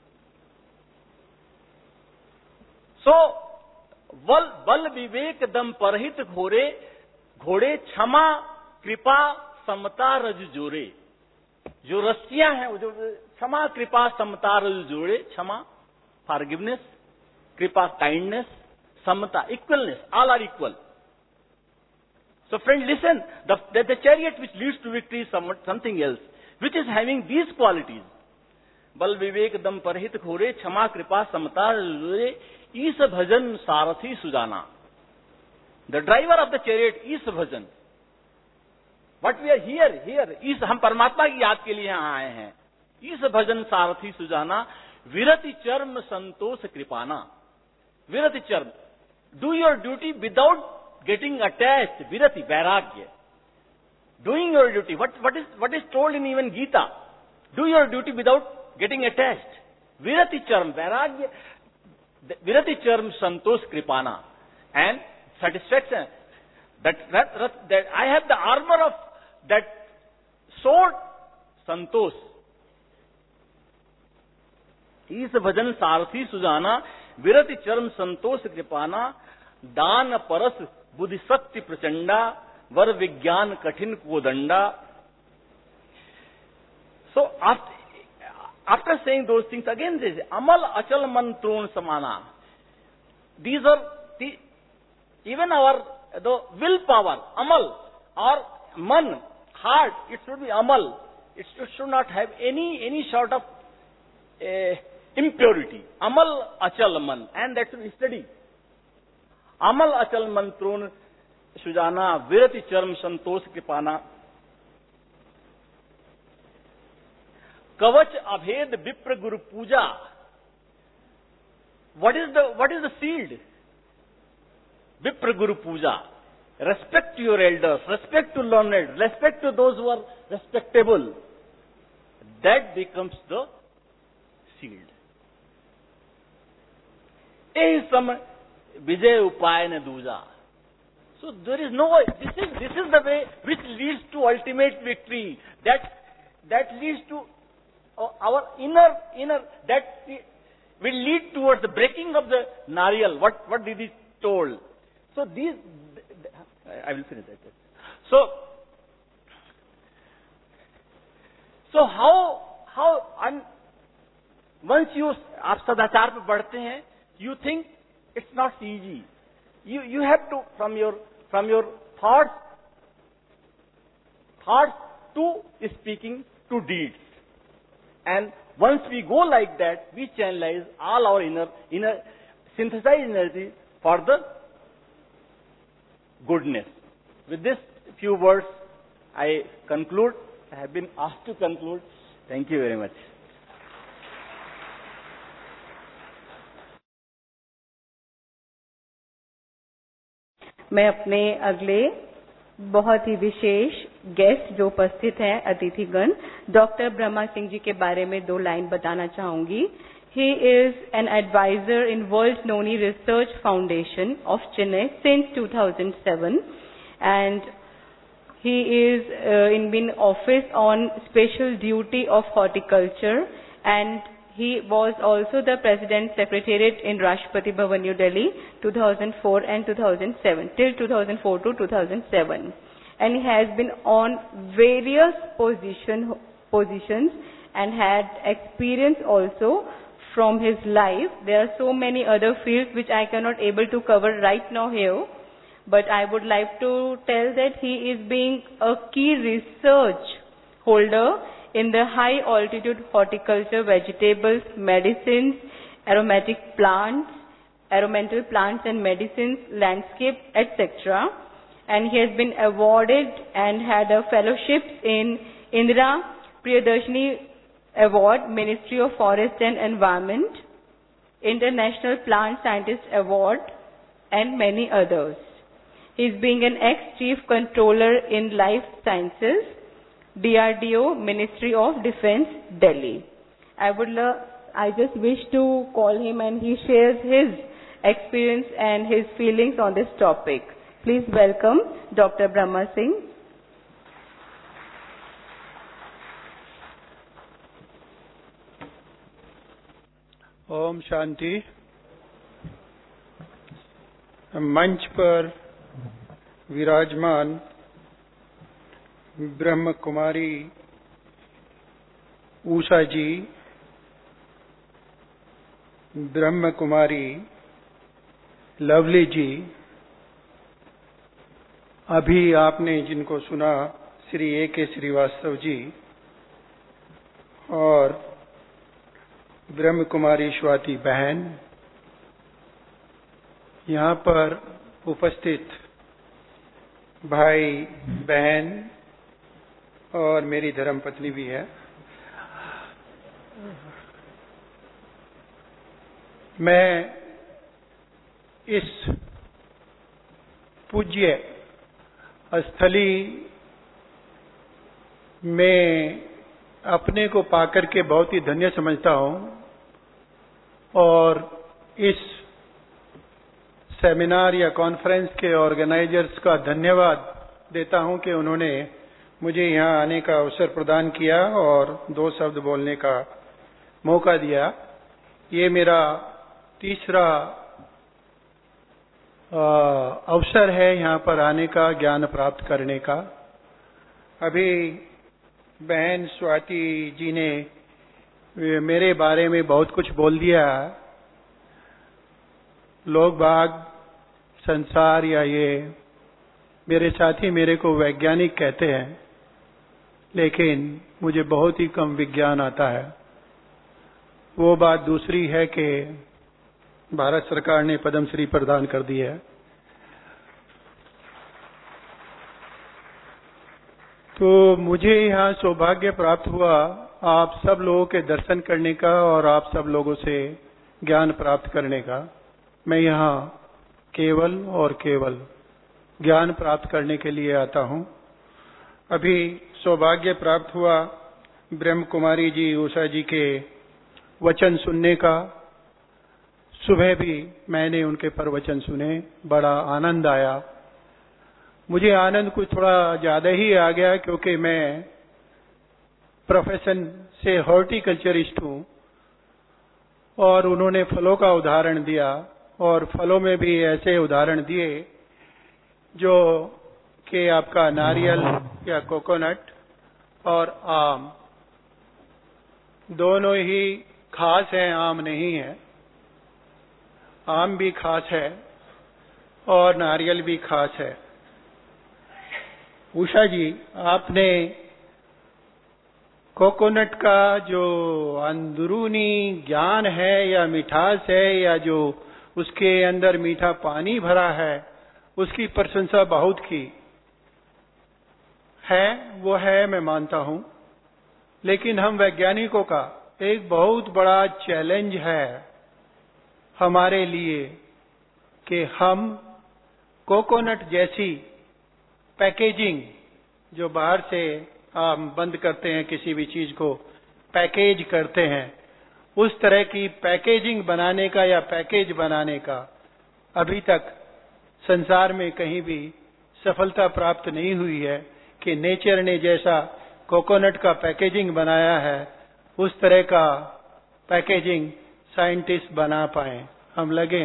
So, bal vivek dam parahit घोरे, घोड़े क्षमा कृपा समता रज जोड़े. जो रस्सियां हैं, जो क्षमा कृपा समता रज जोड़े. क्षमा फॉरगिवनेस, कृपा काइंडनेस, समता equalness, all are equal. So friend, listen, the chariot which leads to victory is something else, which is having these qualities. बल विवेक दम परहित घोरे, क्षमा कृपा समता रज जोड़े, ईश भजन सारथी सुजाना. The driver of the chariot is bhajan. What we are here, इस हम परमात्मा की याद के लिए यहाँ आए हैं. इस भजन सारथी सुजाना, विरति चर्म संतोष कृपाना. विरति चर्म, do your duty without getting attached. विरति, वैराग्य. Doing your duty, what is told in even Gita. Do your duty without getting attached. विरति चर्म, वैराग्य. विरति चर्म संतोष कृपाना. And satisfaction that I have the armor of that sword, संतोष. ईस भजन सारथी सुजाना, विरति चर्म संतोष कृपाना, दान परस बुद्धि शक्ति प्रचंडा, वर विज्ञान कठिन Kodanda. So after saying those things, again this amal achal man tron samana. These are even our the willpower, amal, or man, heart, it should be amal. It should not have any sort of impurity. Amal achal man, and that should be steady. Amal achal man tron sujana, virati charm santosh kripana. Kavach abhed vipra guru puja. What is the shield? Vipra Guru Puja. Respect to your elders, respect to learned, respect to those who are respectable. That becomes the shield. Eh sam vijay upay na duja. So there is no, this is the way which leads to ultimate victory. That leads to our inner, that will lead towards the breaking of the nariyal. What did he told? So these, I will finish that. So how and once आप सदाचार पे बढ़ते हैं, you think it's not easy. You have to from your thoughts to speaking to deeds. And once we go like that, we channelize all our inner synthesized energy for the goodness. With this few words, I conclude. I have been asked to conclude. Thank you very much. मैं अपने अगले बहुत ही विशेष गेस्ट जो उपस्थित हैं अतिथिगण डॉक्टर ब्रह्मा सिंह जी के बारे में 2 लाइन बताना चाहूंगी. He is an advisor in World Noni Research Foundation of Chennai since 2007, and he is in office on special duty of horticulture, and He was also the President Secretariat in Rashtrapati Bhavan, New Delhi, 2004 and 2007, till 2004 to 2007. And he has been on various positions and had experience also from his life. There are so many other fields which I cannot able to cover right now here. But I would like to tell that he is being a key research holder in the high altitude horticulture, vegetables, medicines, ornamental plants and medicines, landscape, etc. And he has been awarded and had a fellowship in Indira Priyadarshini Award, Ministry of Forest and Environment, International Plant Scientist Award, and many others. He is being an ex-chief controller in life sciences, DRDO, Ministry of Defense, Delhi. I just wish to call him and he shares his experience and his feelings on this topic. Please welcome Dr. Brahma Singh. Om Shanti. मंच पर विराजमान ब्रह्म कुमारी उषा जी, ब्रह्म कुमारी लवली जी, अभी आपने जिनको सुना श्री A.K. श्रीवास्तव जी और ब्रह्म कुमारी स्वाति बहन, यहाँ पर उपस्थित भाई बहन और मेरी धर्मपत्नी भी है। मैं इस पूज्य स्थली में अपने को पाकर के बहुत ही धन्य समझता हूँ और इस सेमिनार या कॉन्फ्रेंस के ऑर्गेनाइजर्स का धन्यवाद देता हूं कि उन्होंने मुझे यहाँ आने का अवसर प्रदान किया और 2 शब्द बोलने का मौका दिया। ये मेरा तीसरा अवसर है यहाँ पर आने का, ज्ञान प्राप्त करने का। अभी बहन स्वाति जी ने मेरे बारे में बहुत कुछ बोल दिया। लोग बाग, संसार या ये मेरे साथी मेरे को वैज्ञानिक कहते हैं, लेकिन मुझे बहुत ही कम विज्ञान आता है। वो बात दूसरी है कि भारत सरकार ने पद्म श्री प्रदान कर दी है। तो मुझे यहाँ सौभाग्य प्राप्त हुआ आप सब लोगों के दर्शन करने का और आप सब लोगों से ज्ञान प्राप्त करने का। मैं यहाँ केवल और केवल ज्ञान प्राप्त करने के लिए आता हूँ। अभी सौभाग्य प्राप्त हुआ ब्रह्म कुमारी जी उषा जी के वचन सुनने का। सुबह भी मैंने उनके प्रवचन सुने, बड़ा आनंद आया। मुझे आनंद कुछ थोड़ा ज्यादा ही आ गया क्योंकि मैं प्रोफेशन से हॉर्टिकल्चरिस्ट हूँ और उन्होंने फलों का उदाहरण दिया और फलों में भी ऐसे उदाहरण दिए जो कि आपका नारियल या कोकोनट और आम दोनों ही खास हैं, आम नहीं है। आम भी खास है और नारियल भी खास है। उषा जी, आपने कोकोनट का जो अंदरूनी ज्ञान है या मिठास है या जो उसके अंदर मीठा पानी भरा है उसकी प्रशंसा बहुत की है, वो है, मैं मानता हूं। लेकिन हम वैज्ञानिकों का एक बहुत बड़ा चैलेंज है हमारे लिए कि हम कोकोनट जैसी पैकेजिंग जो बाहर से हम बंद करते हैं, किसी भी चीज को पैकेज करते हैं, उस तरह की पैकेजिंग बनाने का या पैकेज बनाने का अभी तक संसार में कहीं भी सफलता प्राप्त नहीं हुई है कि नेचर ने जैसा कोकोनट का पैकेजिंग बनाया है उस तरह का पैकेजिंग साइंटिस्ट बना पाए। हम लगे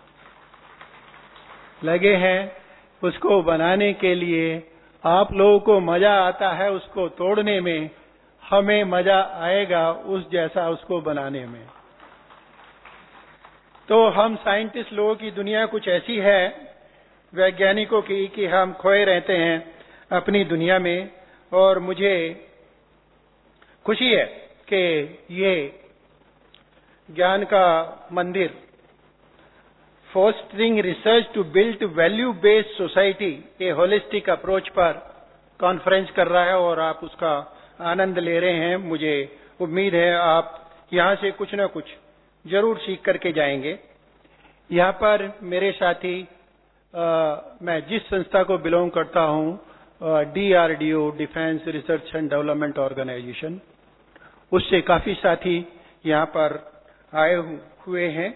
हैं उसको बनाने के लिए। आप लोगों को मजा आता है उसको तोड़ने में, हमें मजा आएगा उस जैसा उसको बनाने में। तो हम साइंटिस्ट लोगों की दुनिया कुछ ऐसी है, वैज्ञानिकों की, कि हम खोए रहते हैं अपनी दुनिया में। और मुझे खुशी है कि ये ज्ञान का मंदिर fostering research to build value based society, a holistic approach पर कॉन्फ्रेंस कर रहा है और आप उसका आनंद ले रहे हैं। मुझे उम्मीद है आप यहाँ से कुछ न कुछ जरूर सीख करके जाएंगे। यहाँ पर मेरे साथी, मैं जिस संस्था को बिलोंग करता हूँ, DRDO, defence research and development organisation, उससे काफी साथी यहाँ पर आए हुए हैं।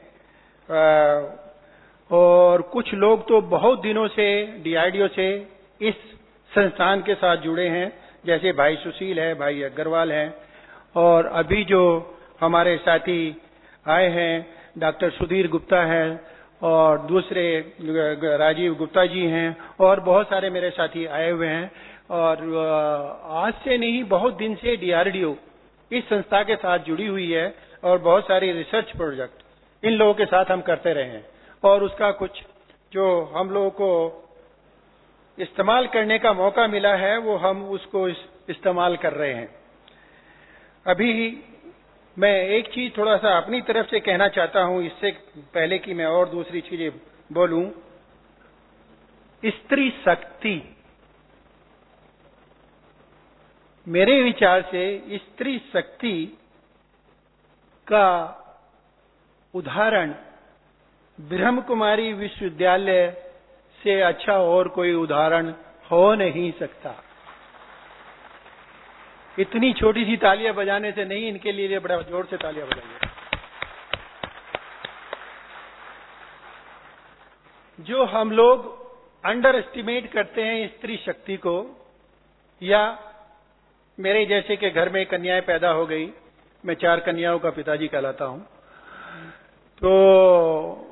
और कुछ लोग तो बहुत दिनों से DRDO से इस संस्थान के साथ जुड़े हैं, जैसे भाई सुशील है, भाई अग्रवाल हैं, और अभी जो हमारे साथी आए हैं डॉक्टर सुधीर गुप्ता है और दूसरे राजीव गुप्ता जी हैं, और बहुत सारे मेरे साथी आए हुए हैं। और आज से नहीं, बहुत दिन से DRDO इस संस्था के साथ जुड़ी हुई है और बहुत सारी रिसर्च प्रोजेक्ट इन लोगों के साथ हम करते रहे हैं, और उसका कुछ जो हम लोगों को इस्तेमाल करने का मौका मिला है वो हम उसको इस्तेमाल कर रहे हैं। अभी मैं एक चीज थोड़ा सा अपनी तरफ से कहना चाहता हूं, इससे पहले कि मैं और दूसरी चीजें बोलूं। स्त्री शक्ति, मेरे विचार से स्त्री शक्ति का उदाहरण ब्रह्म कुमारी विश्वविद्यालय से अच्छा और कोई उदाहरण हो नहीं सकता। इतनी छोटी सी तालियां बजाने से नहीं, इनके लिए बड़ा जोर से तालियां बजाइए। जो हम लोग अंडर एस्टिमेट करते हैं स्त्री शक्ति को, या मेरे जैसे के घर में कन्याएं पैदा हो गई, मैं 4 कन्याओं का पिताजी कहलाता हूं, तो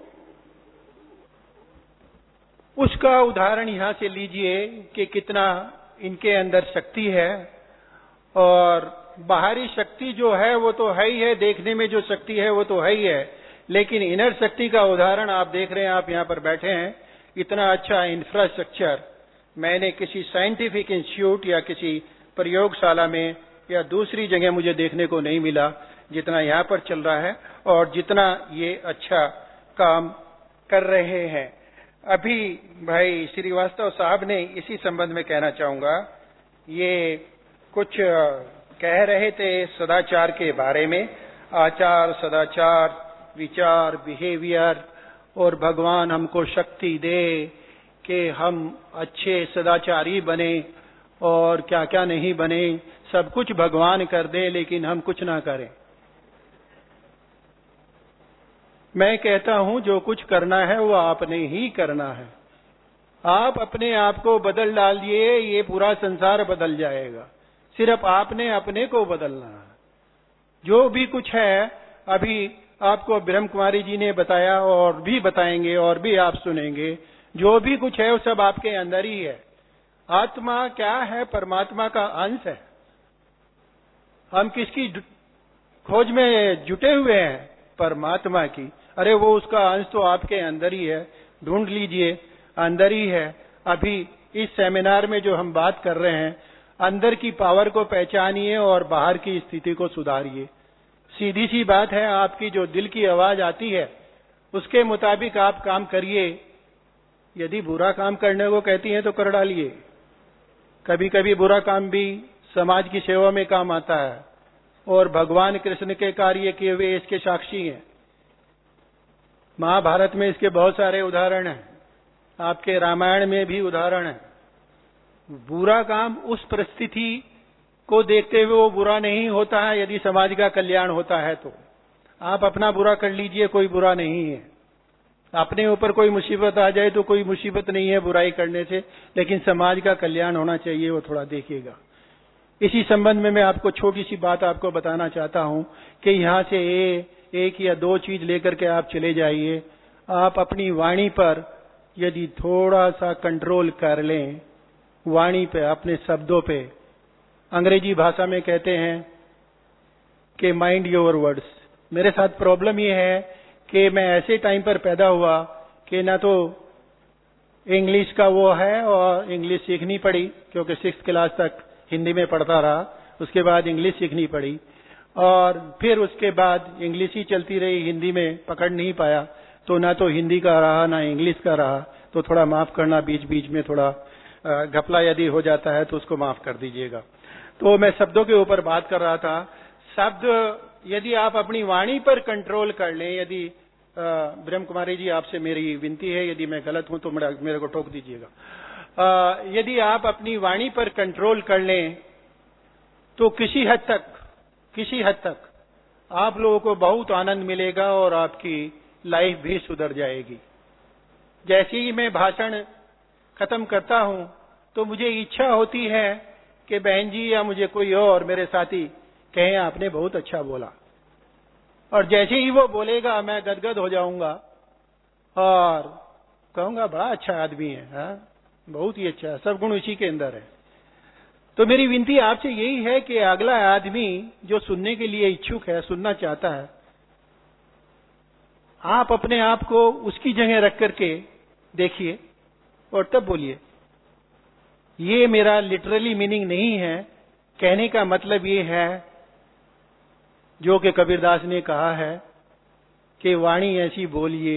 उसका उदाहरण यहां से लीजिए कि कितना इनके अंदर शक्ति है। और बाहरी शक्ति जो है वो तो है ही है, देखने में जो शक्ति है वो तो है ही है, लेकिन इनर शक्ति का उदाहरण आप देख रहे हैं। आप यहाँ पर बैठे हैं, इतना अच्छा इंफ्रास्ट्रक्चर मैंने किसी साइंटिफिक इंस्टीट्यूट या किसी प्रयोगशाला में या दूसरी जगह मुझे देखने को नहीं मिला, जितना यहाँ पर चल रहा है और जितना ये अच्छा काम कर रहे हैं। अभी भाई श्रीवास्तव साहब ने इसी संबंध में कहना चाहूंगा, ये कुछ कह रहे थे सदाचार के बारे में, आचार, सदाचार, विचार, बिहेवियर, और भगवान हमको शक्ति दे कि हम अच्छे सदाचारी बने और क्या क्या नहीं बने, सब कुछ भगवान कर दे लेकिन हम कुछ ना करें। मैं कहता हूं जो कुछ करना है वो आपने ही करना है। आप अपने आप को बदल डालिए, ये पूरा संसार बदल जाएगा। सिर्फ आपने अपने को बदलना है। जो भी कुछ है, अभी आपको ब्रह्म कुमारी जी ने बताया और भी बताएंगे और भी आप सुनेंगे, जो भी कुछ है वो सब आपके अंदर ही है। आत्मा क्या है? परमात्मा का अंश है। हम किसकी खोज में जुटे हुए हैं? परमात्मा की। अरे वो उसका अंश तो आपके अंदर ही है, ढूंढ लीजिए, अंदर ही है। अभी इस सेमिनार में जो हम बात कर रहे हैं, अंदर की पावर को पहचानिए और बाहर की स्थिति को सुधारिए। सीधी सी बात है, आपकी जो दिल की आवाज आती है उसके मुताबिक आप काम करिए। यदि बुरा काम करने को कहती हैं तो कर डालिए। कभी कभी बुरा काम भी समाज की सेवा में काम आता है और भगवान कृष्ण के कार्य किए हुए इसके साक्षी हैं। महाभारत में इसके बहुत सारे उदाहरण हैं, आपके रामायण में भी उदाहरण है। बुरा काम उस परिस्थिति को देखते हुए वो बुरा नहीं होता है यदि समाज का कल्याण होता है तो। आप अपना बुरा कर लीजिए, कोई बुरा नहीं है। अपने ऊपर कोई मुसीबत आ जाए तो कोई मुसीबत नहीं है बुराई करने से, लेकिन समाज का कल्याण होना चाहिए, वो थोड़ा देखिएगा। इसी संबंध में मैं आपको छोटी सी बात आपको बताना चाहता हूं कि यहां से एक या दो चीज लेकर के आप चले जाइए। आप अपनी वाणी पर यदि थोड़ा सा कंट्रोल कर लें, वाणी पे, अपने शब्दों पे, अंग्रेजी भाषा में कहते हैं कि माइंड योर वर्ड्स। मेरे साथ प्रॉब्लम ये है कि मैं ऐसे टाइम पर पैदा हुआ कि ना तो इंग्लिश का वो है और इंग्लिश सीखनी पड़ी, क्योंकि 6th क्लास तक हिंदी में पढ़ता रहा, उसके बाद इंग्लिश सीखनी पड़ी और फिर उसके बाद इंग्लिश ही चलती रही, हिंदी में पकड़ नहीं पाया, तो ना तो हिंदी का रहा ना इंग्लिश का रहा। तो थोड़ा माफ करना, बीच बीच में थोड़ा घपला यदि हो जाता है तो उसको माफ कर दीजिएगा। तो मैं शब्दों के ऊपर बात कर रहा था। शब्द यदि आप अपनी वाणी पर कंट्रोल कर लें, यदि ब्रह्म कुमारी जी आपसे मेरी विनती है, यदि मैं गलत हूं तो मेरे को टोक दीजिएगा। यदि आप अपनी वाणी पर कंट्रोल कर लें तो किसी हद तक आप लोगों को बहुत आनंद मिलेगा और आपकी लाइफ भी सुधर जाएगी। जैसे ही मैं भाषण खत्म करता हूं तो मुझे इच्छा होती है कि बहन जी या मुझे कोई और मेरे साथी कहें आपने बहुत अच्छा बोला, और जैसे ही वो बोलेगा मैं गदगद हो जाऊंगा और कहूंगा बड़ा अच्छा आदमी है, बहुत ही अच्छा, सब गुण उसी के अंदर है। तो मेरी विनती आपसे यही है कि अगला आदमी जो सुनने के लिए इच्छुक है, सुनना चाहता है, आप अपने आप को उसकी जगह रख करके देखिए और तब बोलिए। ये मेरा लिटरली मीनिंग नहीं है, कहने का मतलब ये है जो कि कबीरदास ने कहा है कि वाणी ऐसी बोलिए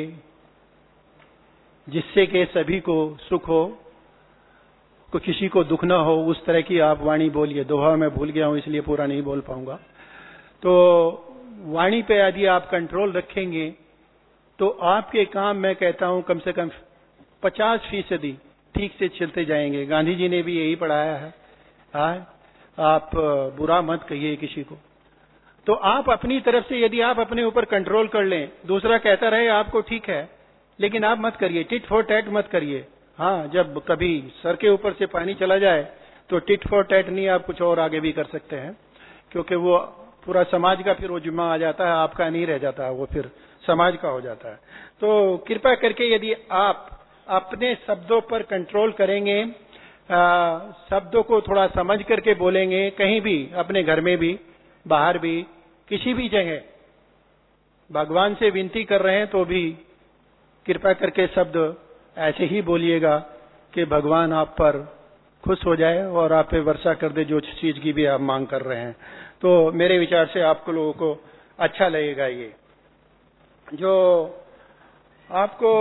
जिससे कि सभी को सुख हो, को किसी को दुख ना हो, उस तरह की आप वाणी बोलिए। दोहा मैं भूल गया हूं इसलिए पूरा नहीं बोल पाऊंगा। तो वाणी पे यदि आप कंट्रोल रखेंगे तो आपके काम, मैं कहता हूं, कम से कम 50% ठीक से चलते जाएंगे। गांधी जी ने भी यही पढ़ाया है, आप बुरा मत कहिए किसी को। तो आप अपनी तरफ से यदि आप अपने ऊपर कंट्रोल कर लें, दूसरा कहता रहे आपको ठीक है, लेकिन आप मत करिए, टिट फॉर टैट मत करिए। हाँ, जब कभी सर के ऊपर से पानी चला जाए तो टिट फॉर टैट नहीं, आप कुछ और आगे भी कर सकते हैं, क्योंकि वो पूरा समाज का फिर वो जिम्मा आ जाता है, आपका नहीं रह जाता, वो फिर समाज का हो जाता है। तो कृपया करके यदि आप अपने शब्दों पर कंट्रोल करेंगे, शब्दों को थोड़ा समझ करके बोलेंगे, कहीं भी, अपने घर में भी, बाहर भी, किसी भी जगह भगवान से विनती कर रहे हैं तो भी कृपया करके शब्द ऐसे ही बोलिएगा कि भगवान आप पर खुश हो जाए और आप पे वर्षा कर दे जो चीज की भी आप मांग कर रहे हैं। तो मेरे विचार से आपको लोगों को अच्छा लगेगा। ये जो आपको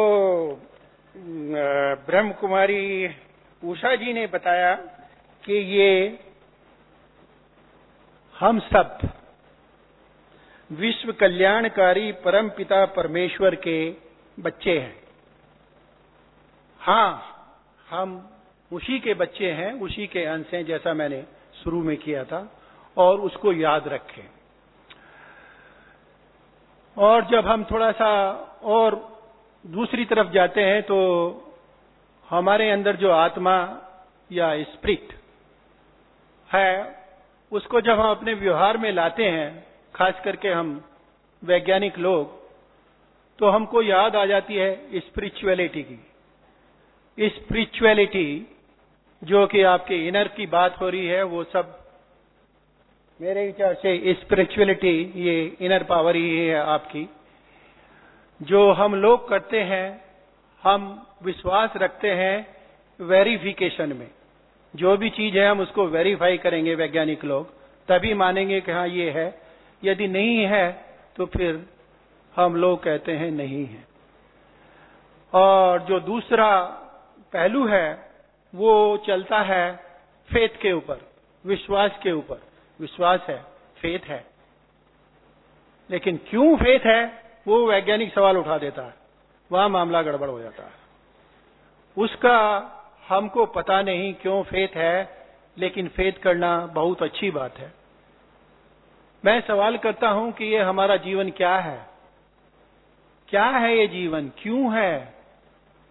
ब्रह्म कुमारी उषा जी ने बताया कि ये हम सब विश्व कल्याणकारी परम पिता परमेश्वर के बच्चे हैं। हाँ, हम उसी के बच्चे हैं, उसी के अंश हैं, जैसा मैंने शुरू में किया था, और उसको याद रखें। और जब हम थोड़ा सा और दूसरी तरफ जाते हैं तो हमारे अंदर जो आत्मा या स्पिरिट है, उसको जब हम अपने व्यवहार में लाते हैं, खास करके हम वैज्ञानिक लोग, तो हमको याद आ जाती है स्पिरिचुअलिटी की। स्पिरिचुअलिटी जो कि आपके इनर की बात हो रही है, वो सब मेरे विचार से स्पिरिचुअलिटी ये इनर पावर ही है आपकी। जो हम लोग करते हैं, हम विश्वास रखते हैं वेरिफिकेशन में। जो भी चीज है हम उसको वेरीफाई करेंगे, वैज्ञानिक लोग, तभी मानेंगे कि हाँ ये है। यदि नहीं है तो फिर हम लोग कहते हैं नहीं है। और जो दूसरा पहलू है वो चलता है फेथ के ऊपर, विश्वास के ऊपर। विश्वास है, फेथ है, लेकिन क्यों फेथ है वो वैज्ञानिक सवाल उठा देता है, वहां मामला गड़बड़ हो जाता है। उसका हमको पता नहीं क्यों फेथ है, लेकिन फेथ करना बहुत अच्छी बात है। मैं सवाल करता हूं कि ये हमारा जीवन क्या है? क्या है ये जीवन, क्यों है?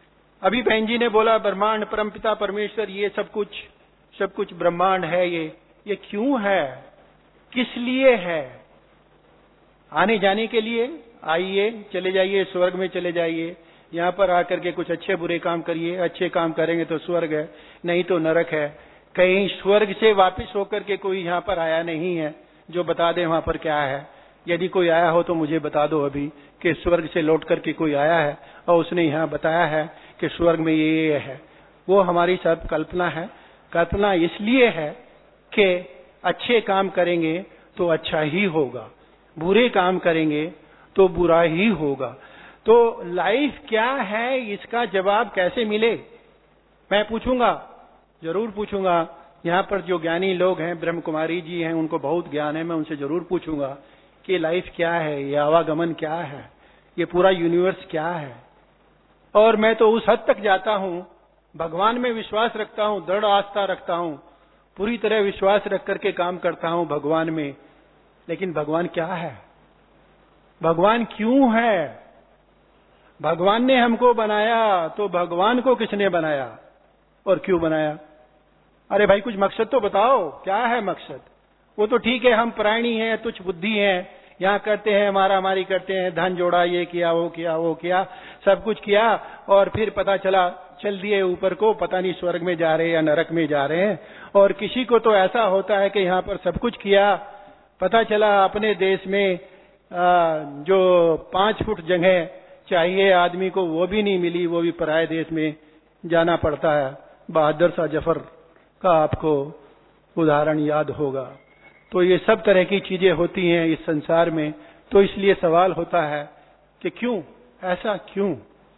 अभी बहन जी ने बोला ब्रह्मांड, परमपिता परमेश्वर, ये सब कुछ ब्रह्मांड है। ये क्यों है, किस लिए है? आने जाने के लिए, आइए चले जाइए, स्वर्ग में चले जाइए, यहाँ पर आकर के कुछ अच्छे बुरे काम करिए, अच्छे काम करेंगे तो स्वर्ग है, नहीं तो नरक है। कहीं स्वर्ग से वापस होकर के कोई यहाँ पर आया नहीं है जो बता दे वहां पर क्या है। यदि कोई आया हो तो मुझे बता दो अभी कि स्वर्ग से लौट करके कोई आया है और उसने यहाँ बताया है कि स्वर्ग में ये है। वो हमारी सब कल्पना है। कल्पना इसलिए है कि अच्छे काम करेंगे तो अच्छा ही होगा, बुरे काम करेंगे तो बुरा ही होगा। तो लाइफ क्या है, इसका जवाब कैसे मिले? मैं पूछूंगा, जरूर पूछूंगा। यहाँ पर जो ज्ञानी लोग हैं, ब्रह्म कुमारी जी हैं, उनको बहुत ज्ञान है, मैं उनसे जरूर पूछूंगा कि लाइफ क्या है, ये आवागमन क्या है, ये पूरा यूनिवर्स क्या है। और मैं तो उस हद तक जाता हूं, भगवान में विश्वास रखता हूं, दृढ़ आस्था रखता हूं, पूरी तरह विश्वास रख करके काम करता हूं भगवान में। लेकिन भगवान क्या है, भगवान क्यों है? भगवान ने हमको बनाया तो भगवान को किसने बनाया और क्यों बनाया? अरे भाई कुछ मकसद तो बताओ, क्या है मकसद? वो तो ठीक है, हम प्राणी हैं, तुच्छ बुद्धि हैं, यहाँ करते हैं, मारामारी करते हैं, धन जोड़ा, ये किया, वो किया, वो किया, सब कुछ किया, और फिर पता चल दिए ऊपर को, पता नहीं स्वर्ग में जा रहे हैं या नरक में जा रहे हैं। और किसी को तो ऐसा होता है कि यहाँ पर सब कुछ किया, पता चला अपने देश में जो 5 फुट जगह चाहिए आदमी को वो भी नहीं मिली, वो भी पराये देश में जाना पड़ता है। बहादुर शाह जफर का आपको उदाहरण याद होगा। तो ये सब तरह की चीजें होती हैं इस संसार में। तो इसलिए सवाल होता है कि क्यों, ऐसा क्यों?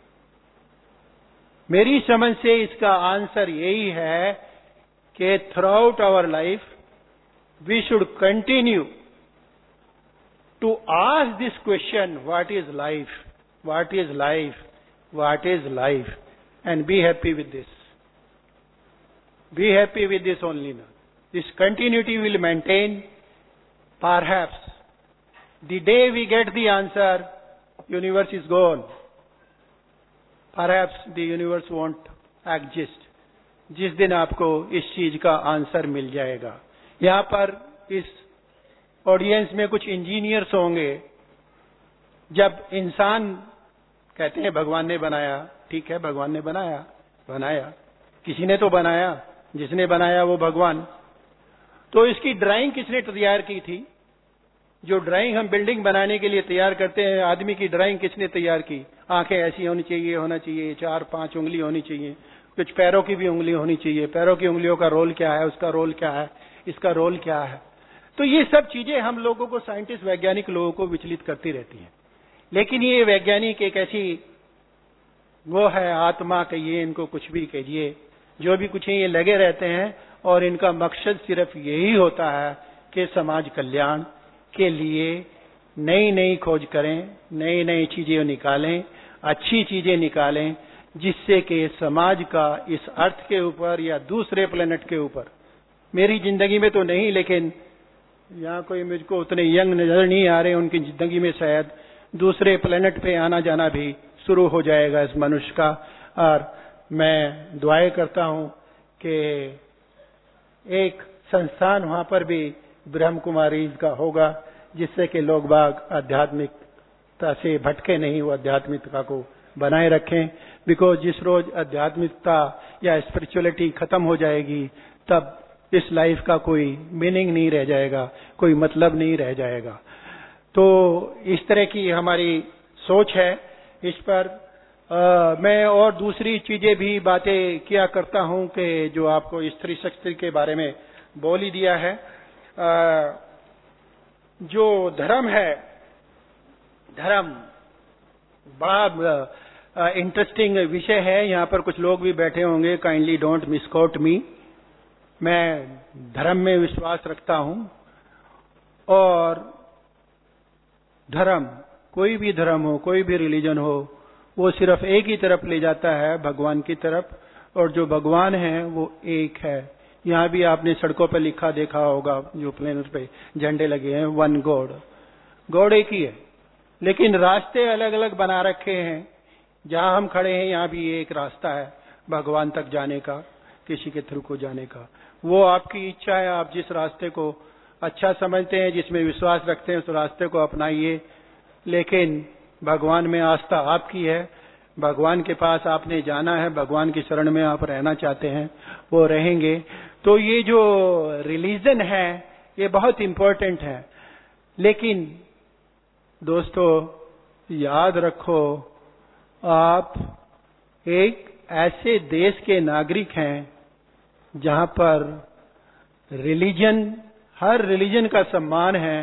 मेरी समझ से इसका आंसर यही है कि through our life we should continue to ask this question, what is life, what is life, what is life, and be happy with this. Be happy with this only now. This continuity will maintain. Perhaps the day we get the answer, universe is gone. Perhaps the universe won't exist. जिस दिन आपको इस चीज का आंसर मिल जाएगा। यहाँ पर इस ऑडियंस में कुछ इंजीनियर्स होंगे। जब इंसान कहते हैं भगवान ने बनाया, ठीक है, भगवान ने बनाया, किसी ने तो बनाया, जिसने बनाया वो भगवान। तो इसकी ड्राइंग किसने तैयार की थी? जो ड्राइंग हम बिल्डिंग बनाने के लिए तैयार करते हैं, आदमी की ड्राइंग किसने तैयार की? आंखें ऐसी होनी चाहिए, होना चाहिए, 4-5 उंगली होनी चाहिए, कुछ पैरों की भी उंगली होनी चाहिए। पैरों की उंगलियों का रोल क्या है, उसका रोल क्या है, इसका रोल क्या है? तो ये सब चीजें हम लोगों को, साइंटिस्ट, वैज्ञानिक लोगों को विचलित करती रहती हैं। लेकिन ये वैज्ञानिक एक ऐसी वो है आत्मा, कहिए इनको कुछ भी कहिए, जो भी कुछ है, ये लगे रहते हैं और इनका मकसद सिर्फ यही होता है कि समाज कल्याण के लिए नई नई खोज करें, नई नई चीजें निकालें, अच्छी चीजें निकालें, जिससे कि समाज का इस अर्थ के ऊपर या दूसरे प्लेनेट के ऊपर, मेरी जिंदगी में तो नहीं, लेकिन यहाँ कोई मुझको उतने यंग नजर नहीं आ रहे, उनकी जिंदगी में शायद दूसरे प्लेनेट पे आना जाना भी शुरू हो जाएगा इस मनुष्य का। और मैं दुआएं करता हूं कि एक संस्थान वहां पर भी ब्रह्म कुमारी का होगा, जिससे कि लोग बाग आध्यात्मिकता से भटके नहीं, वो आध्यात्मिकता को बनाए रखें। बिकॉज जिस रोज आध्यात्मिकता या स्पिरिचुअलिटी खत्म हो जाएगी, तब इस लाइफ का कोई मीनिंग नहीं रह जाएगा, कोई मतलब नहीं रह जाएगा। तो इस तरह की हमारी सोच है इस पर। मैं और दूसरी चीजें भी बातें किया करता हूं कि जो आपको स्त्री शक्ति के बारे में बोल ही दिया है। जो धर्म है, धर्म बड़ा इंटरेस्टिंग विषय है। यहाँ पर कुछ लोग भी बैठे होंगे, काइंडली डोंट मिसकोट मी। मैं धर्म में विश्वास रखता हूं, और धर्म, कोई भी धर्म हो, कोई भी रिलीजन हो, वो सिर्फ एक ही तरफ ले जाता है, भगवान की तरफ। और जो भगवान है वो एक है। यहाँ भी आपने सड़कों पर लिखा देखा होगा, जो प्लेन पे झंडे लगे हैं, वन गॉड, गॉड एक ही है, लेकिन रास्ते अलग अलग बना रखे हैं। जहां हम खड़े हैं यहाँ भी एक रास्ता है भगवान तक जाने का, किसी के थ्रू को जाने का। वो आपकी इच्छा है, आप जिस रास्ते को अच्छा समझते हैं, जिसमें विश्वास रखते हैं, उस रास्ते को अपनाइए। लेकिन भगवान में आस्था आपकी है, भगवान के पास आपने जाना है, भगवान की शरण में आप रहना चाहते हैं, वो रहेंगे। तो ये जो रिलीजन है ये बहुत इंपॉर्टेंट है। लेकिन दोस्तों याद रखो, आप एक ऐसे देश के नागरिक हैं जहां पर रिलीजन, हर रिलीजन का सम्मान है।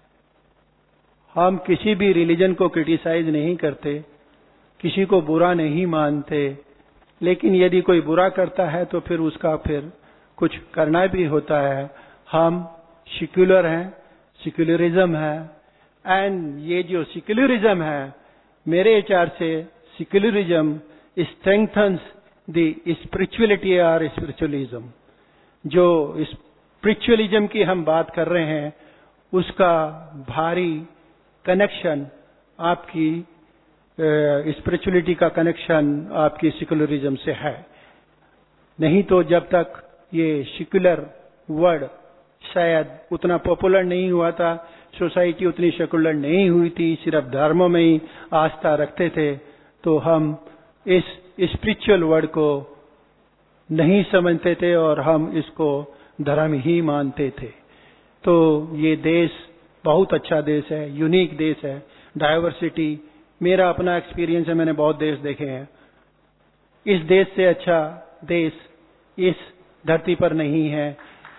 हम किसी भी रिलीजन को क्रिटिसाइज नहीं करते, किसी को बुरा नहीं मानते, लेकिन यदि कोई बुरा करता है तो फिर उसका फिर कुछ करना भी होता है। हम सेक्युलर हैं, सेक्युलरिज्म है, एंड ये जो सेक्युलरिज्म है, मेरे विचार से सेक्युलरिज्म स्ट्रेंथन्स द स्पिरिचुअलिटी और स्पिरिचुअलिज्म। जो स्पिरिचुअलिज्म की हम बात कर रहे हैं उसका भारी कनेक्शन आपकी स्पिरिचुअलिटी का कनेक्शन आपकी सेक्युलरिज्म से है। नहीं तो जब तक ये सेक्युलर वर्ड शायद उतना पॉपुलर नहीं हुआ था, सोसाइटी उतनी सेक्युलर नहीं हुई थी, सिर्फ धर्मों में ही आस्था रखते थे, तो हम इस स्पिरिचुअल वर्ड को नहीं समझते थे और हम इसको धर्म ही मानते थे। तो ये देश बहुत अच्छा देश है, यूनिक देश है, डाइवर्सिटी। मेरा अपना एक्सपीरियंस है, मैंने बहुत देश देखे हैं। इस देश से अच्छा देश इस धरती पर नहीं है।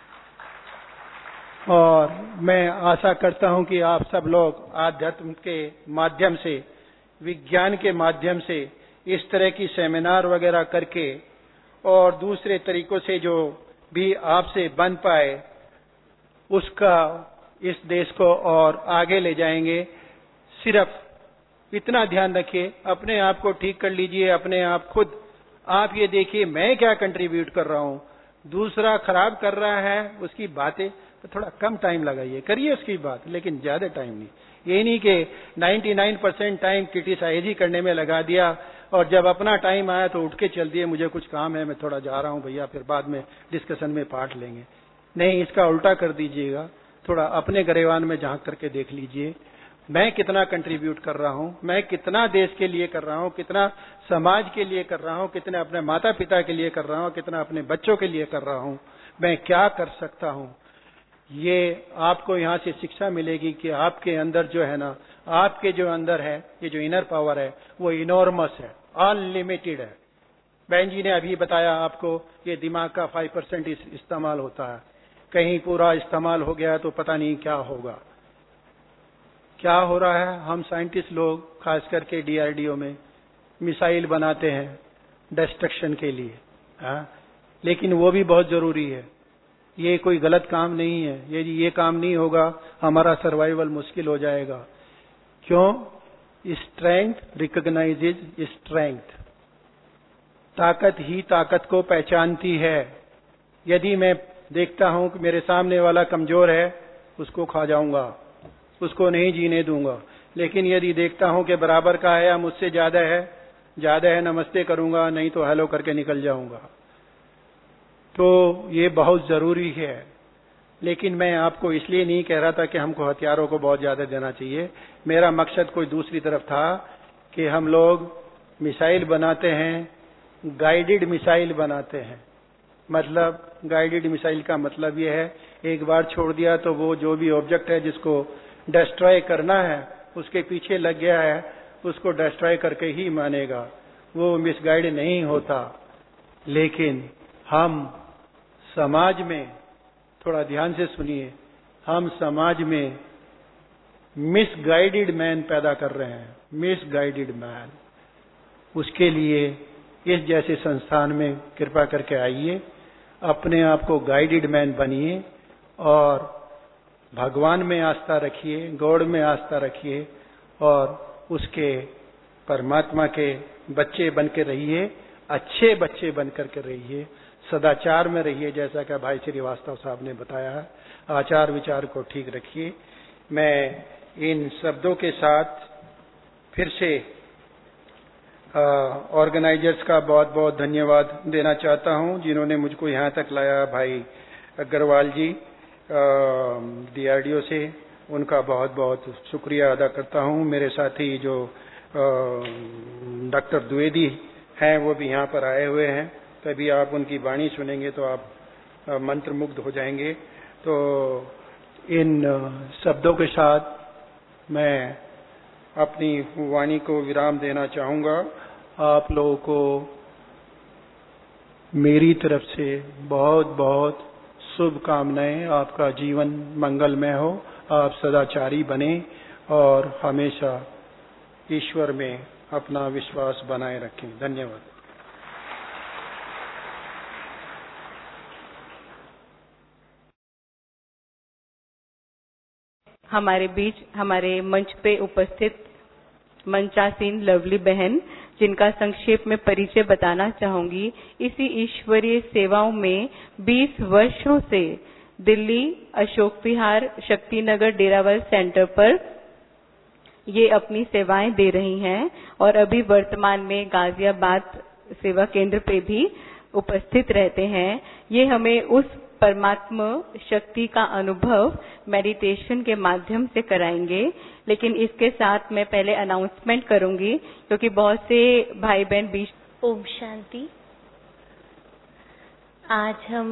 और मैं आशा करता हूं कि आप सब लोग आध्यात्म के माध्यम से, विज्ञान के माध्यम से, इस तरह की सेमिनार वगैरह करके और दूसरे तरीकों से जो भी आपसे बन पाए उसका इस देश को और आगे ले जाएंगे। सिर्फ इतना ध्यान रखिए, अपने आप को ठीक कर लीजिए, अपने आप खुद आप ये देखिए मैं क्या कंट्रीब्यूट कर रहा हूं। दूसरा खराब कर रहा है उसकी बातें तो थोड़ा कम टाइम लगाइए, करिए उसकी बात, लेकिन ज्यादा टाइम नहीं। ये नहीं कि 99% टाइम क्रिटिसाइज ही करने में लगा दिया और जब अपना टाइम आया तो उठ के चल दिए, मुझे कुछ काम है, मैं थोड़ा जा रहा हूं भैया, फिर बाद में डिस्कशन में पार्ट लेंगे। नहीं, इसका उल्टा कर दीजिएगा, थोड़ा अपने गरेवान में झांक करके देख लीजिए मैं कितना कंट्रीब्यूट कर रहा हूं, मैं कितना देश के लिए कर रहा हूं, कितना समाज के लिए कर रहा हूं, कितना अपने माता पिता के लिए कर रहा हूं, कितना अपने बच्चों के लिए कर रहा हूं, मैं क्या कर सकता हूं। ये आपको यहाँ से शिक्षा मिलेगी कि आपके अंदर जो है ना, आपके जो अंदर है, ये जो इनर पावर है वो इनॉर्मस है, अनलिमिटेड है। बहन जी ने अभी बताया आपको, ये दिमाग का 5% इस्तेमाल होता है, कहीं पूरा इस्तेमाल हो गया तो पता नहीं क्या होगा। क्या हो रहा है, हम साइंटिस्ट लोग खास करके डीआरडीओ में मिसाइल बनाते हैं डिस्ट्रक्शन के लिए, लेकिन वो भी बहुत जरूरी है। ये कोई गलत काम नहीं है, ये काम नहीं होगा हमारा सर्वाइवल मुश्किल हो जाएगा। क्यों? स्ट्रेंथ रिकॉग्नाइजेज स्ट्रेंथ, ताकत ही ताकत को पहचानती है। यदि मैं देखता हूं कि मेरे सामने वाला कमजोर है, उसको खा जाऊंगा, उसको नहीं जीने दूंगा। लेकिन यदि देखता हूं कि बराबर का है या मुझसे ज्यादा है, नमस्ते करूंगा, नहीं तो हेलो करके निकल जाऊंगा। तो ये बहुत जरूरी है। लेकिन मैं आपको इसलिए नहीं कह रहा था कि हमको हथियारों को बहुत ज्यादा देना चाहिए। मेरा मकसद कोई दूसरी तरफ था कि हम लोग मिसाइल बनाते हैं, गाइडेड मिसाइल बनाते हैं। मतलब गाइडेड मिसाइल का मतलब ये है, एक बार छोड़ दिया तो वो जो भी ऑब्जेक्ट है जिसको डिस्ट्रॉय करना है उसके पीछे लग गया है, उसको डिस्ट्रॉय करके ही मानेगा, वो मिसगाइड नहीं होता। लेकिन हम समाज में, थोड़ा ध्यान से सुनिए, हम समाज में मिसगाइडेड मैन पैदा कर रहे हैं, मिसगाइडेड मैन। उसके लिए इस जैसे संस्थान में कृपा करके आइए, अपने आप को गाइडेड मैन बनिए और भगवान में आस्था रखिए, गॉड में आस्था रखिए और उसके परमात्मा के बच्चे बन के रहिए, अच्छे बच्चे बन करके रहिए, सदाचार में रहिए, जैसा कि भाई श्रीवास्तव साहब ने बताया है, आचार विचार को ठीक रखिए। मैं इन शब्दों के साथ फिर से ऑर्गेनाइजर्स का बहुत बहुत धन्यवाद देना चाहता हूं, जिन्होंने मुझको यहाँ तक लाया। भाई अग्रवाल जी DRDO से, उनका बहुत बहुत शुक्रिया अदा करता हूं। मेरे साथी जो डॉक्टर द्विवेदी हैं, वो भी यहाँ पर आए हुए हैं। तभी आप उनकी वाणी सुनेंगे तो आप मंत्रमुग्ध हो जाएंगे। तो इन शब्दों के साथ मैं अपनी वाणी को विराम देना चाहूंगा। आप लोगों को मेरी तरफ से बहुत बहुत शुभकामनाएं। आपका जीवन मंगलमय हो, आप सदाचारी बने और हमेशा ईश्वर में अपना विश्वास बनाए रखें। धन्यवाद। हमारे बीच हमारे मंच पे उपस्थित मंचासीन लवली बहन, जिनका संक्षेप में परिचय बताना चाहूंगी। इसी ईश्वरीय सेवाओं में 20 वर्षों से दिल्ली अशोक विहार शक्तिनगर डेरावाल सेंटर पर ये अपनी सेवाएं दे रही हैं और अभी वर्तमान में गाजियाबाद सेवा केंद्र पे भी उपस्थित रहते हैं। ये हमें उस परमात्मा शक्ति का अनुभव मेडिटेशन के माध्यम से कराएंगे। लेकिन इसके साथ मैं पहले अनाउंसमेंट करूंगी, क्योंकि बहुत से भाई बहन बीच। ओम शांति। आज हम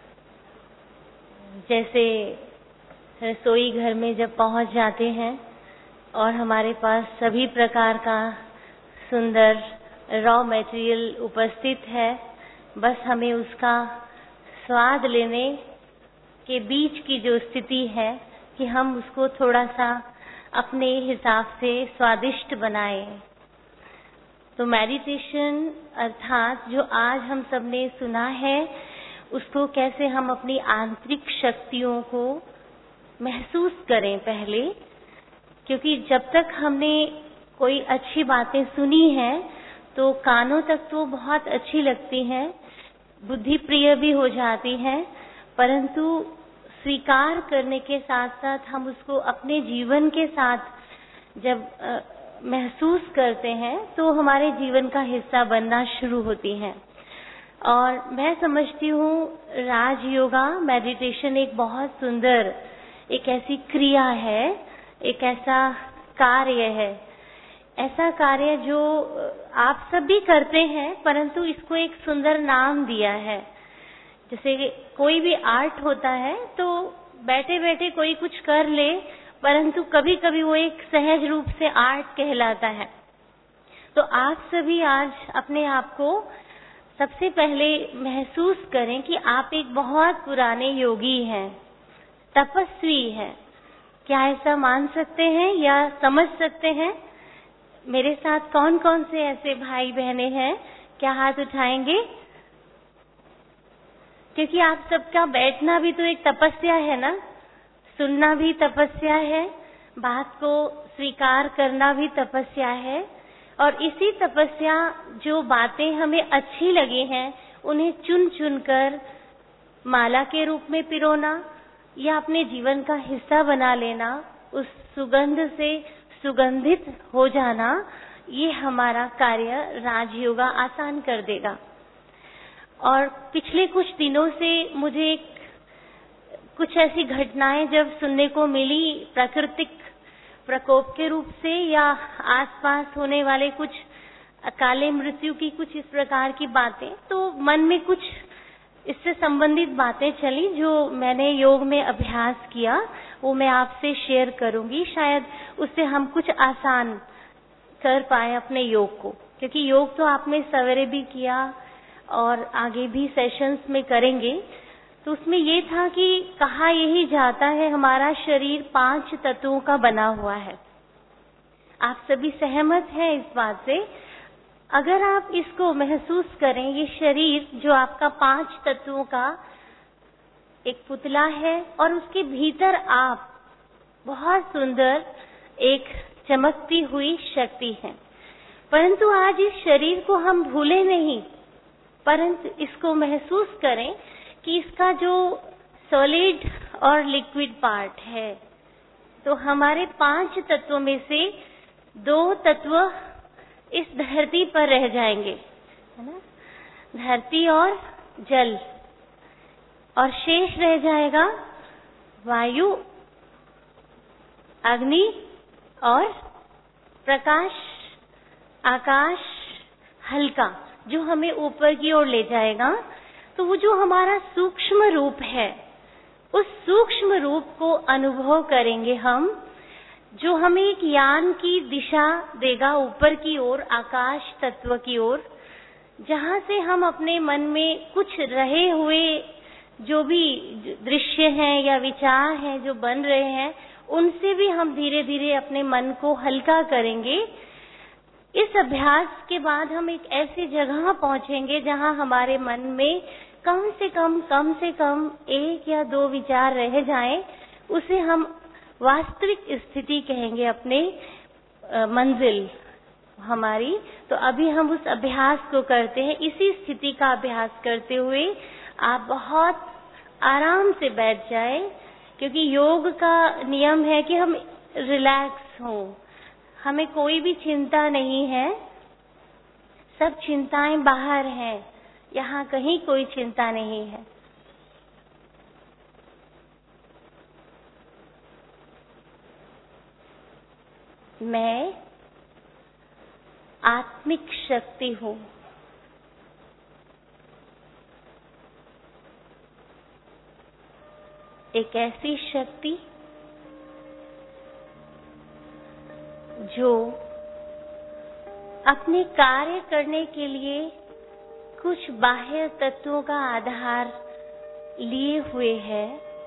जैसे रसोई घर में जब पहुंच जाते हैं और हमारे पास सभी प्रकार का सुंदर रॉ मटेरियल उपस्थित है, बस हमें उसका स्वाद लेने के बीच की जो स्थिति है कि हम उसको थोड़ा सा अपने हिसाब से स्वादिष्ट बनाएं। तो मेडिटेशन अर्थात जो आज हम सबने सुना है, उसको कैसे हम अपनी आंतरिक शक्तियों को महसूस करें पहले, क्योंकि जब तक हमने कोई अच्छी बातें सुनी हैं तो कानों तक तो बहुत अच्छी लगती हैं, बुद्धि प्रिय भी हो जाती हैं, परंतु स्वीकार करने के साथ साथ हम उसको अपने जीवन के साथ जब महसूस करते हैं तो हमारे जीवन का हिस्सा बनना शुरू होती हैं। और मैं समझती हूँ राज योगा मेडिटेशन एक बहुत सुंदर, एक ऐसी क्रिया है, एक ऐसा कार्य है, ऐसा कार्य जो आप सब भी करते हैं, परंतु इसको एक सुंदर नाम दिया है। जैसे कोई भी आर्ट होता है तो बैठे बैठे कोई कुछ कर ले, परंतु कभी कभी वो एक सहज रूप से आर्ट कहलाता है। तो आप सभी आज अपने आप को सबसे पहले महसूस करें कि आप एक बहुत पुराने योगी हैं, तपस्वी हैं। क्या ऐसा मान सकते हैं या समझ सकते हैं? मेरे साथ कौन कौन से ऐसे भाई बहनें हैं, क्या हाथ उठाएंगे? क्योंकि आप सबका बैठना भी तो एक तपस्या है ना, सुनना भी तपस्या है, बात को स्वीकार करना भी तपस्या है। और इसी तपस्या जो बातें हमें अच्छी लगी हैं उन्हें चुन चुन कर माला के रूप में पिरोना या अपने जीवन का हिस्सा बना लेना, उस सुगंध से सुगंधित हो जाना, ये हमारा कार्य राजयोगा आसान कर देगा। और पिछले कुछ दिनों से मुझे कुछ ऐसी घटनाएं जब सुनने को मिली, प्राकृतिक प्रकोप के रूप से या आसपास होने वाले कुछ अकाले मृत्यु की कुछ इस प्रकार की बातें, तो मन में कुछ इससे संबंधित बातें चली जो मैंने योग में अभ्यास किया, वो मैं आपसे शेयर करूंगी। शायद उससे हम कुछ आसान कर पाए अपने योग को, क्योंकि योग तो आपने सवेरे भी किया और आगे भी सेशंस में करेंगे। तो उसमें ये था कि कहा यही जाता है हमारा शरीर 5 तत्वों का बना हुआ है। आप सभी सहमत हैं इस बात से? अगर आप इसको महसूस करें, ये शरीर जो आपका 5 तत्वों का एक पुतला है और उसके भीतर आप बहुत सुंदर एक चमकती हुई शक्ति है। परंतु आज इस शरीर को हम भूले नहीं, परंतु इसको महसूस करें कि इसका जो सॉलिड और लिक्विड पार्ट है, तो हमारे 5 तत्वों में से 2 तत्व इस धरती पर रह जाएंगे, है ना, धरती और जल, और शेष रह जाएगा वायु, अग्नि और प्रकाश, आकाश हल्का, जो हमें ऊपर की ओर ले जाएगा। तो वो जो हमारा सूक्ष्म रूप है, उस सूक्ष्म रूप को अनुभव करेंगे हम, जो हमें एक यान की दिशा देगा ऊपर की ओर, आकाश तत्व की ओर, जहां से हम अपने मन में कुछ रहे हुए जो भी दृश्य हैं या विचार हैं जो बन रहे हैं, उनसे भी हम धीरे धीरे अपने मन को हल्का करेंगे। इस अभ्यास के बाद हम एक ऐसी जगह पहुंचेंगे जहां हमारे मन में कम से कम 1 या 2 विचार रह जाएं। उसे हम वास्तविक स्थिति कहेंगे, अपने मंजिल हमारी। तो अभी हम उस अभ्यास को करते हैं। इसी स्थिति का अभ्यास करते हुए आप बहुत आराम से बैठ जाएं, क्योंकि योग का नियम है कि हम रिलैक्स हों, हमें कोई भी चिंता नहीं है, सब चिंताएं बाहर हैं, यहाँ कहीं कोई चिंता नहीं है। मैं आत्मिक शक्ति हूँ। एक ऐसी शक्ति जो अपने कार्य करने के लिए कुछ बाह्य तत्वों का आधार लिए हुए है,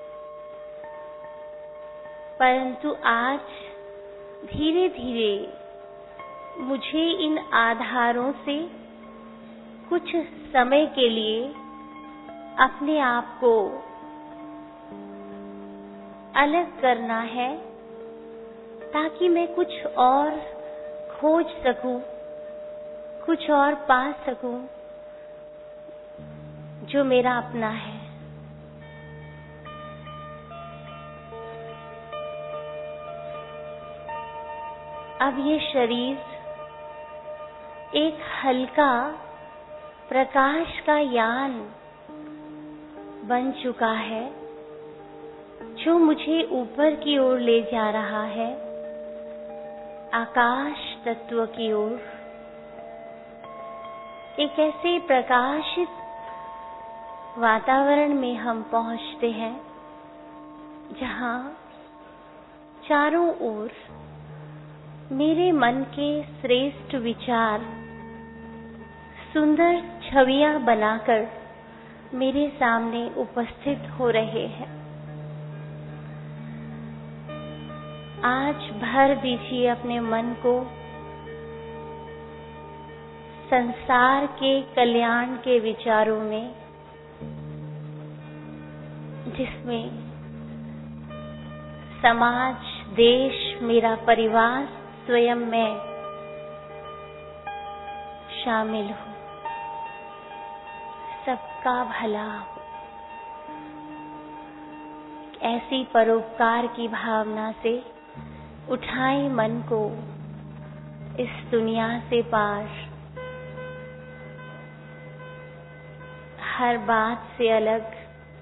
परंतु आज धीरे धीरे मुझे इन आधारों से कुछ समय के लिए अपने आप को अलग करना है, ताकि मैं कुछ और खोज सकूं, कुछ और पा सकूं जो मेरा अपना है। अब ये शरीर एक हल्का प्रकाश का यान बन चुका है, जो मुझे ऊपर की ओर ले जा रहा है, आकाश तत्व की ओर। एक ऐसे प्रकाशित वातावरण में हम पहुंचते हैं जहां चारों ओर मेरे मन के श्रेष्ठ विचार सुंदर छवियां बनाकर मेरे सामने उपस्थित हो रहे हैं। आज भर दीजिए अपने मन को संसार के कल्याण के विचारों में, जिसमें समाज, देश, मेरा परिवार, स्वयं मैं शामिल हूँ। सबका भला हो। ऐसी परोपकार की भावना से उठाएं मन को इस दुनिया से पार, हर बात से अलग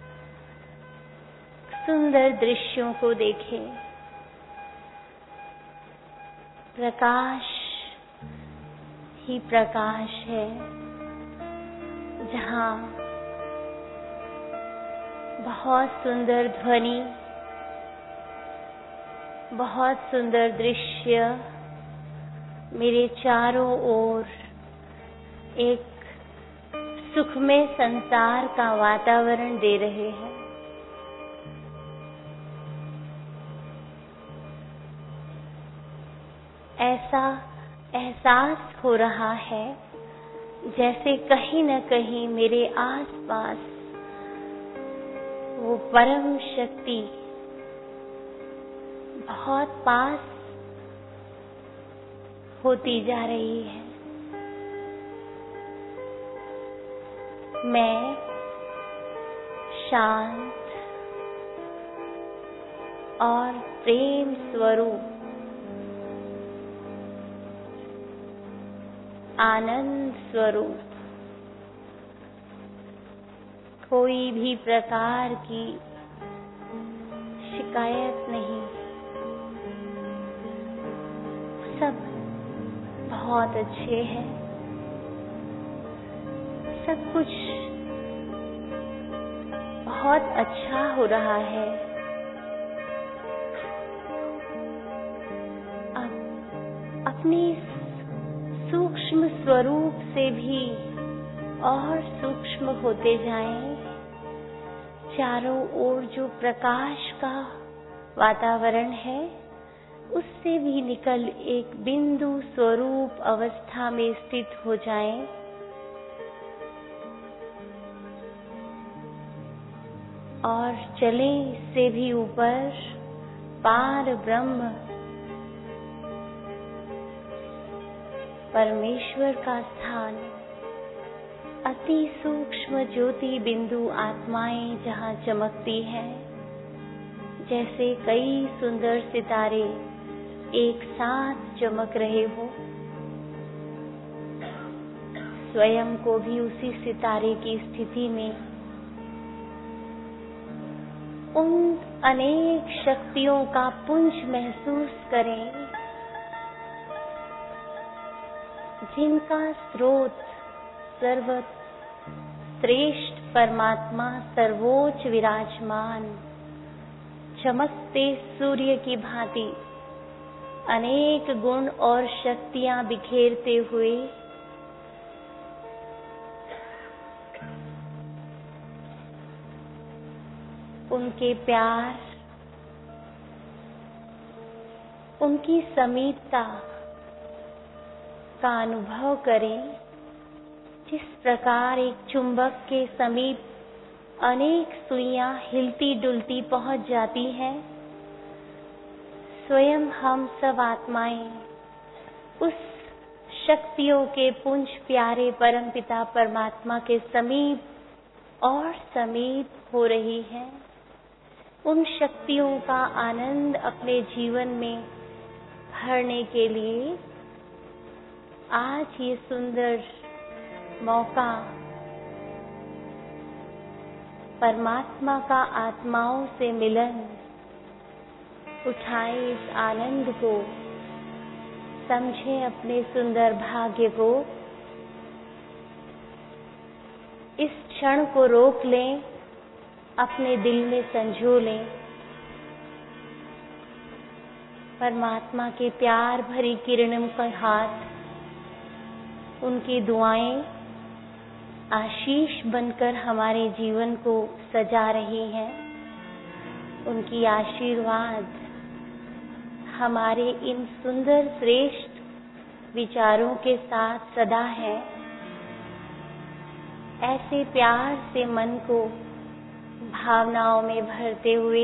सुंदर दृश्यों को देखें। प्रकाश ही प्रकाश है, जहाँ बहुत सुंदर ध्वनि, बहुत सुंदर दृश्य मेरे चारों ओर एक सुखमय संसार का वातावरण दे रहे हैं। ऐसा एहसास हो रहा है जैसे कहीं न कहीं मेरे आसपास वो परम शक्ति बहुत पास होती जा रही है। मैं शांत और प्रेम स्वरूप आनंद स्वरूप, कोई भी प्रकार की शिकायत नहीं, सब बहुत अच्छे हैं, सब कुछ बहुत अच्छा हो रहा है। अब अपने सूक्ष्म स्वरूप से भी और सूक्ष्म होते जाएं। चारों ओर जो प्रकाश का वातावरण है, उससे भी निकल एक बिंदु स्वरूप अवस्था में स्थित हो जाएं। और चलें इससे भी ऊपर पार ब्रह्म परमेश्वर का स्थान, अति सूक्ष्म ज्योति बिंदु आत्माएं जहाँ चमकती हैं, जैसे कई सुंदर सितारे एक साथ चमक रहे हो। स्वयं को भी उसी सितारे की स्थिति में उन अनेक शक्तियों का पुंज महसूस करें, जिनका स्रोत सर्वश्रेष्ठ परमात्मा सर्वोच्च विराजमान चमकते सूर्य की भांति अनेक गुण और शक्तियां बिखेरते हुए उनके प्यार, उनकी समीपता का अनुभव करें। जिस प्रकार एक चुंबक के समीप अनेक सुइयां हिलती डुलती पहुंच जाती हैं, स्वयं हम सब आत्माएं उस शक्तियों के पुंज प्यारे परमपिता परमात्मा के समीप और समीप हो रही हैं। उन शक्तियों का आनंद अपने जीवन में भरने के लिए आज ये सुंदर मौका परमात्मा का आत्माओं से मिलन उठाए, इस आनंद को समझें, अपने सुंदर भाग्य को, इस क्षण को रोक लें, अपने दिल में संजो लें। परमात्मा के प्यार भरी किरणों का हाथ, उनकी दुआएं आशीष बनकर हमारे जीवन को सजा रही हैं। उनकी आशीर्वाद हमारे इन सुंदर श्रेष्ठ विचारों के साथ सदा है। ऐसे प्यार से मन को भावनाओं में भरते हुए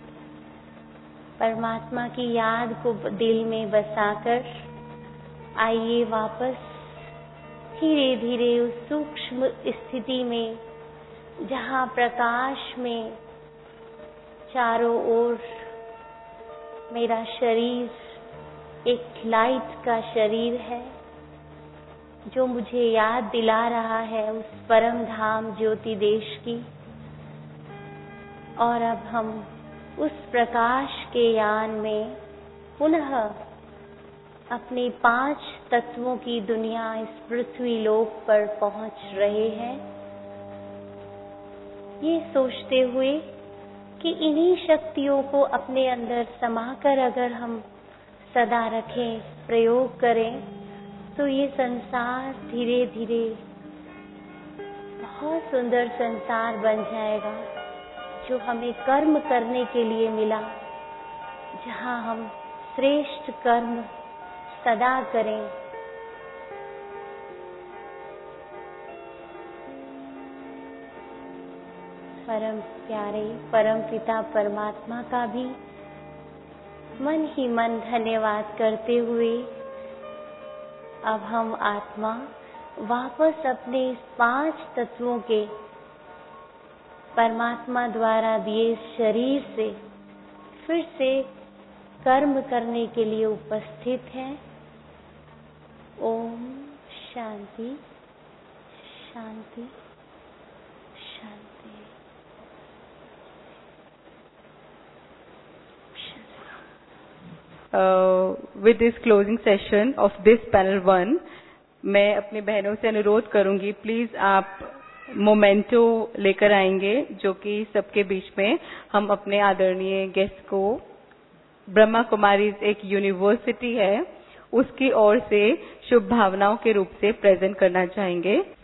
परमात्मा की याद को दिल में बसाकर आइए वापस धीरे धीरे उस सूक्ष्म स्थिति में, जहाँ प्रकाश में चारों ओर मेरा शरीर एक लाइट का शरीर है, जो मुझे याद दिला रहा है उस परम धाम ज्योति देश की। और अब हम उस प्रकाश के यान में पुनः अपने 5 तत्वों की दुनिया इस पृथ्वी लोक पर पहुंच रहे हैं, ये सोचते हुए कि इन्हीं शक्तियों को अपने अंदर समाकर अगर हम सदा रखें, प्रयोग करें, तो ये संसार धीरे धीरे बहुत सुंदर संसार बन जाएगा, जो हमें कर्म करने के लिए मिला, जहाँ हम श्रेष्ठ कर्म सदा करें। परम प्यारे परम पिता परमात्मा का भी मन ही मन धन्यवाद करते हुए अब हम आत्मा वापस अपने इस 5 तत्वों के परमात्मा द्वारा दिए शरीर से फिर से कर्म करने के लिए उपस्थित हैं। ओम शांति शांति शांति। With this closing session of this panel 1, मैं अपनी बहनों से अनुरोध करूंगी, प्लीज आप मोमेंटो लेकर आएंगे, जो कि सबके बीच में हम अपने आदरणीय गेस्ट को ब्रह्मा कुमारीज एक यूनिवर्सिटी है उसकी ओर से शुभ भावनाओं के रूप से प्रेजेंट करना चाहेंगे।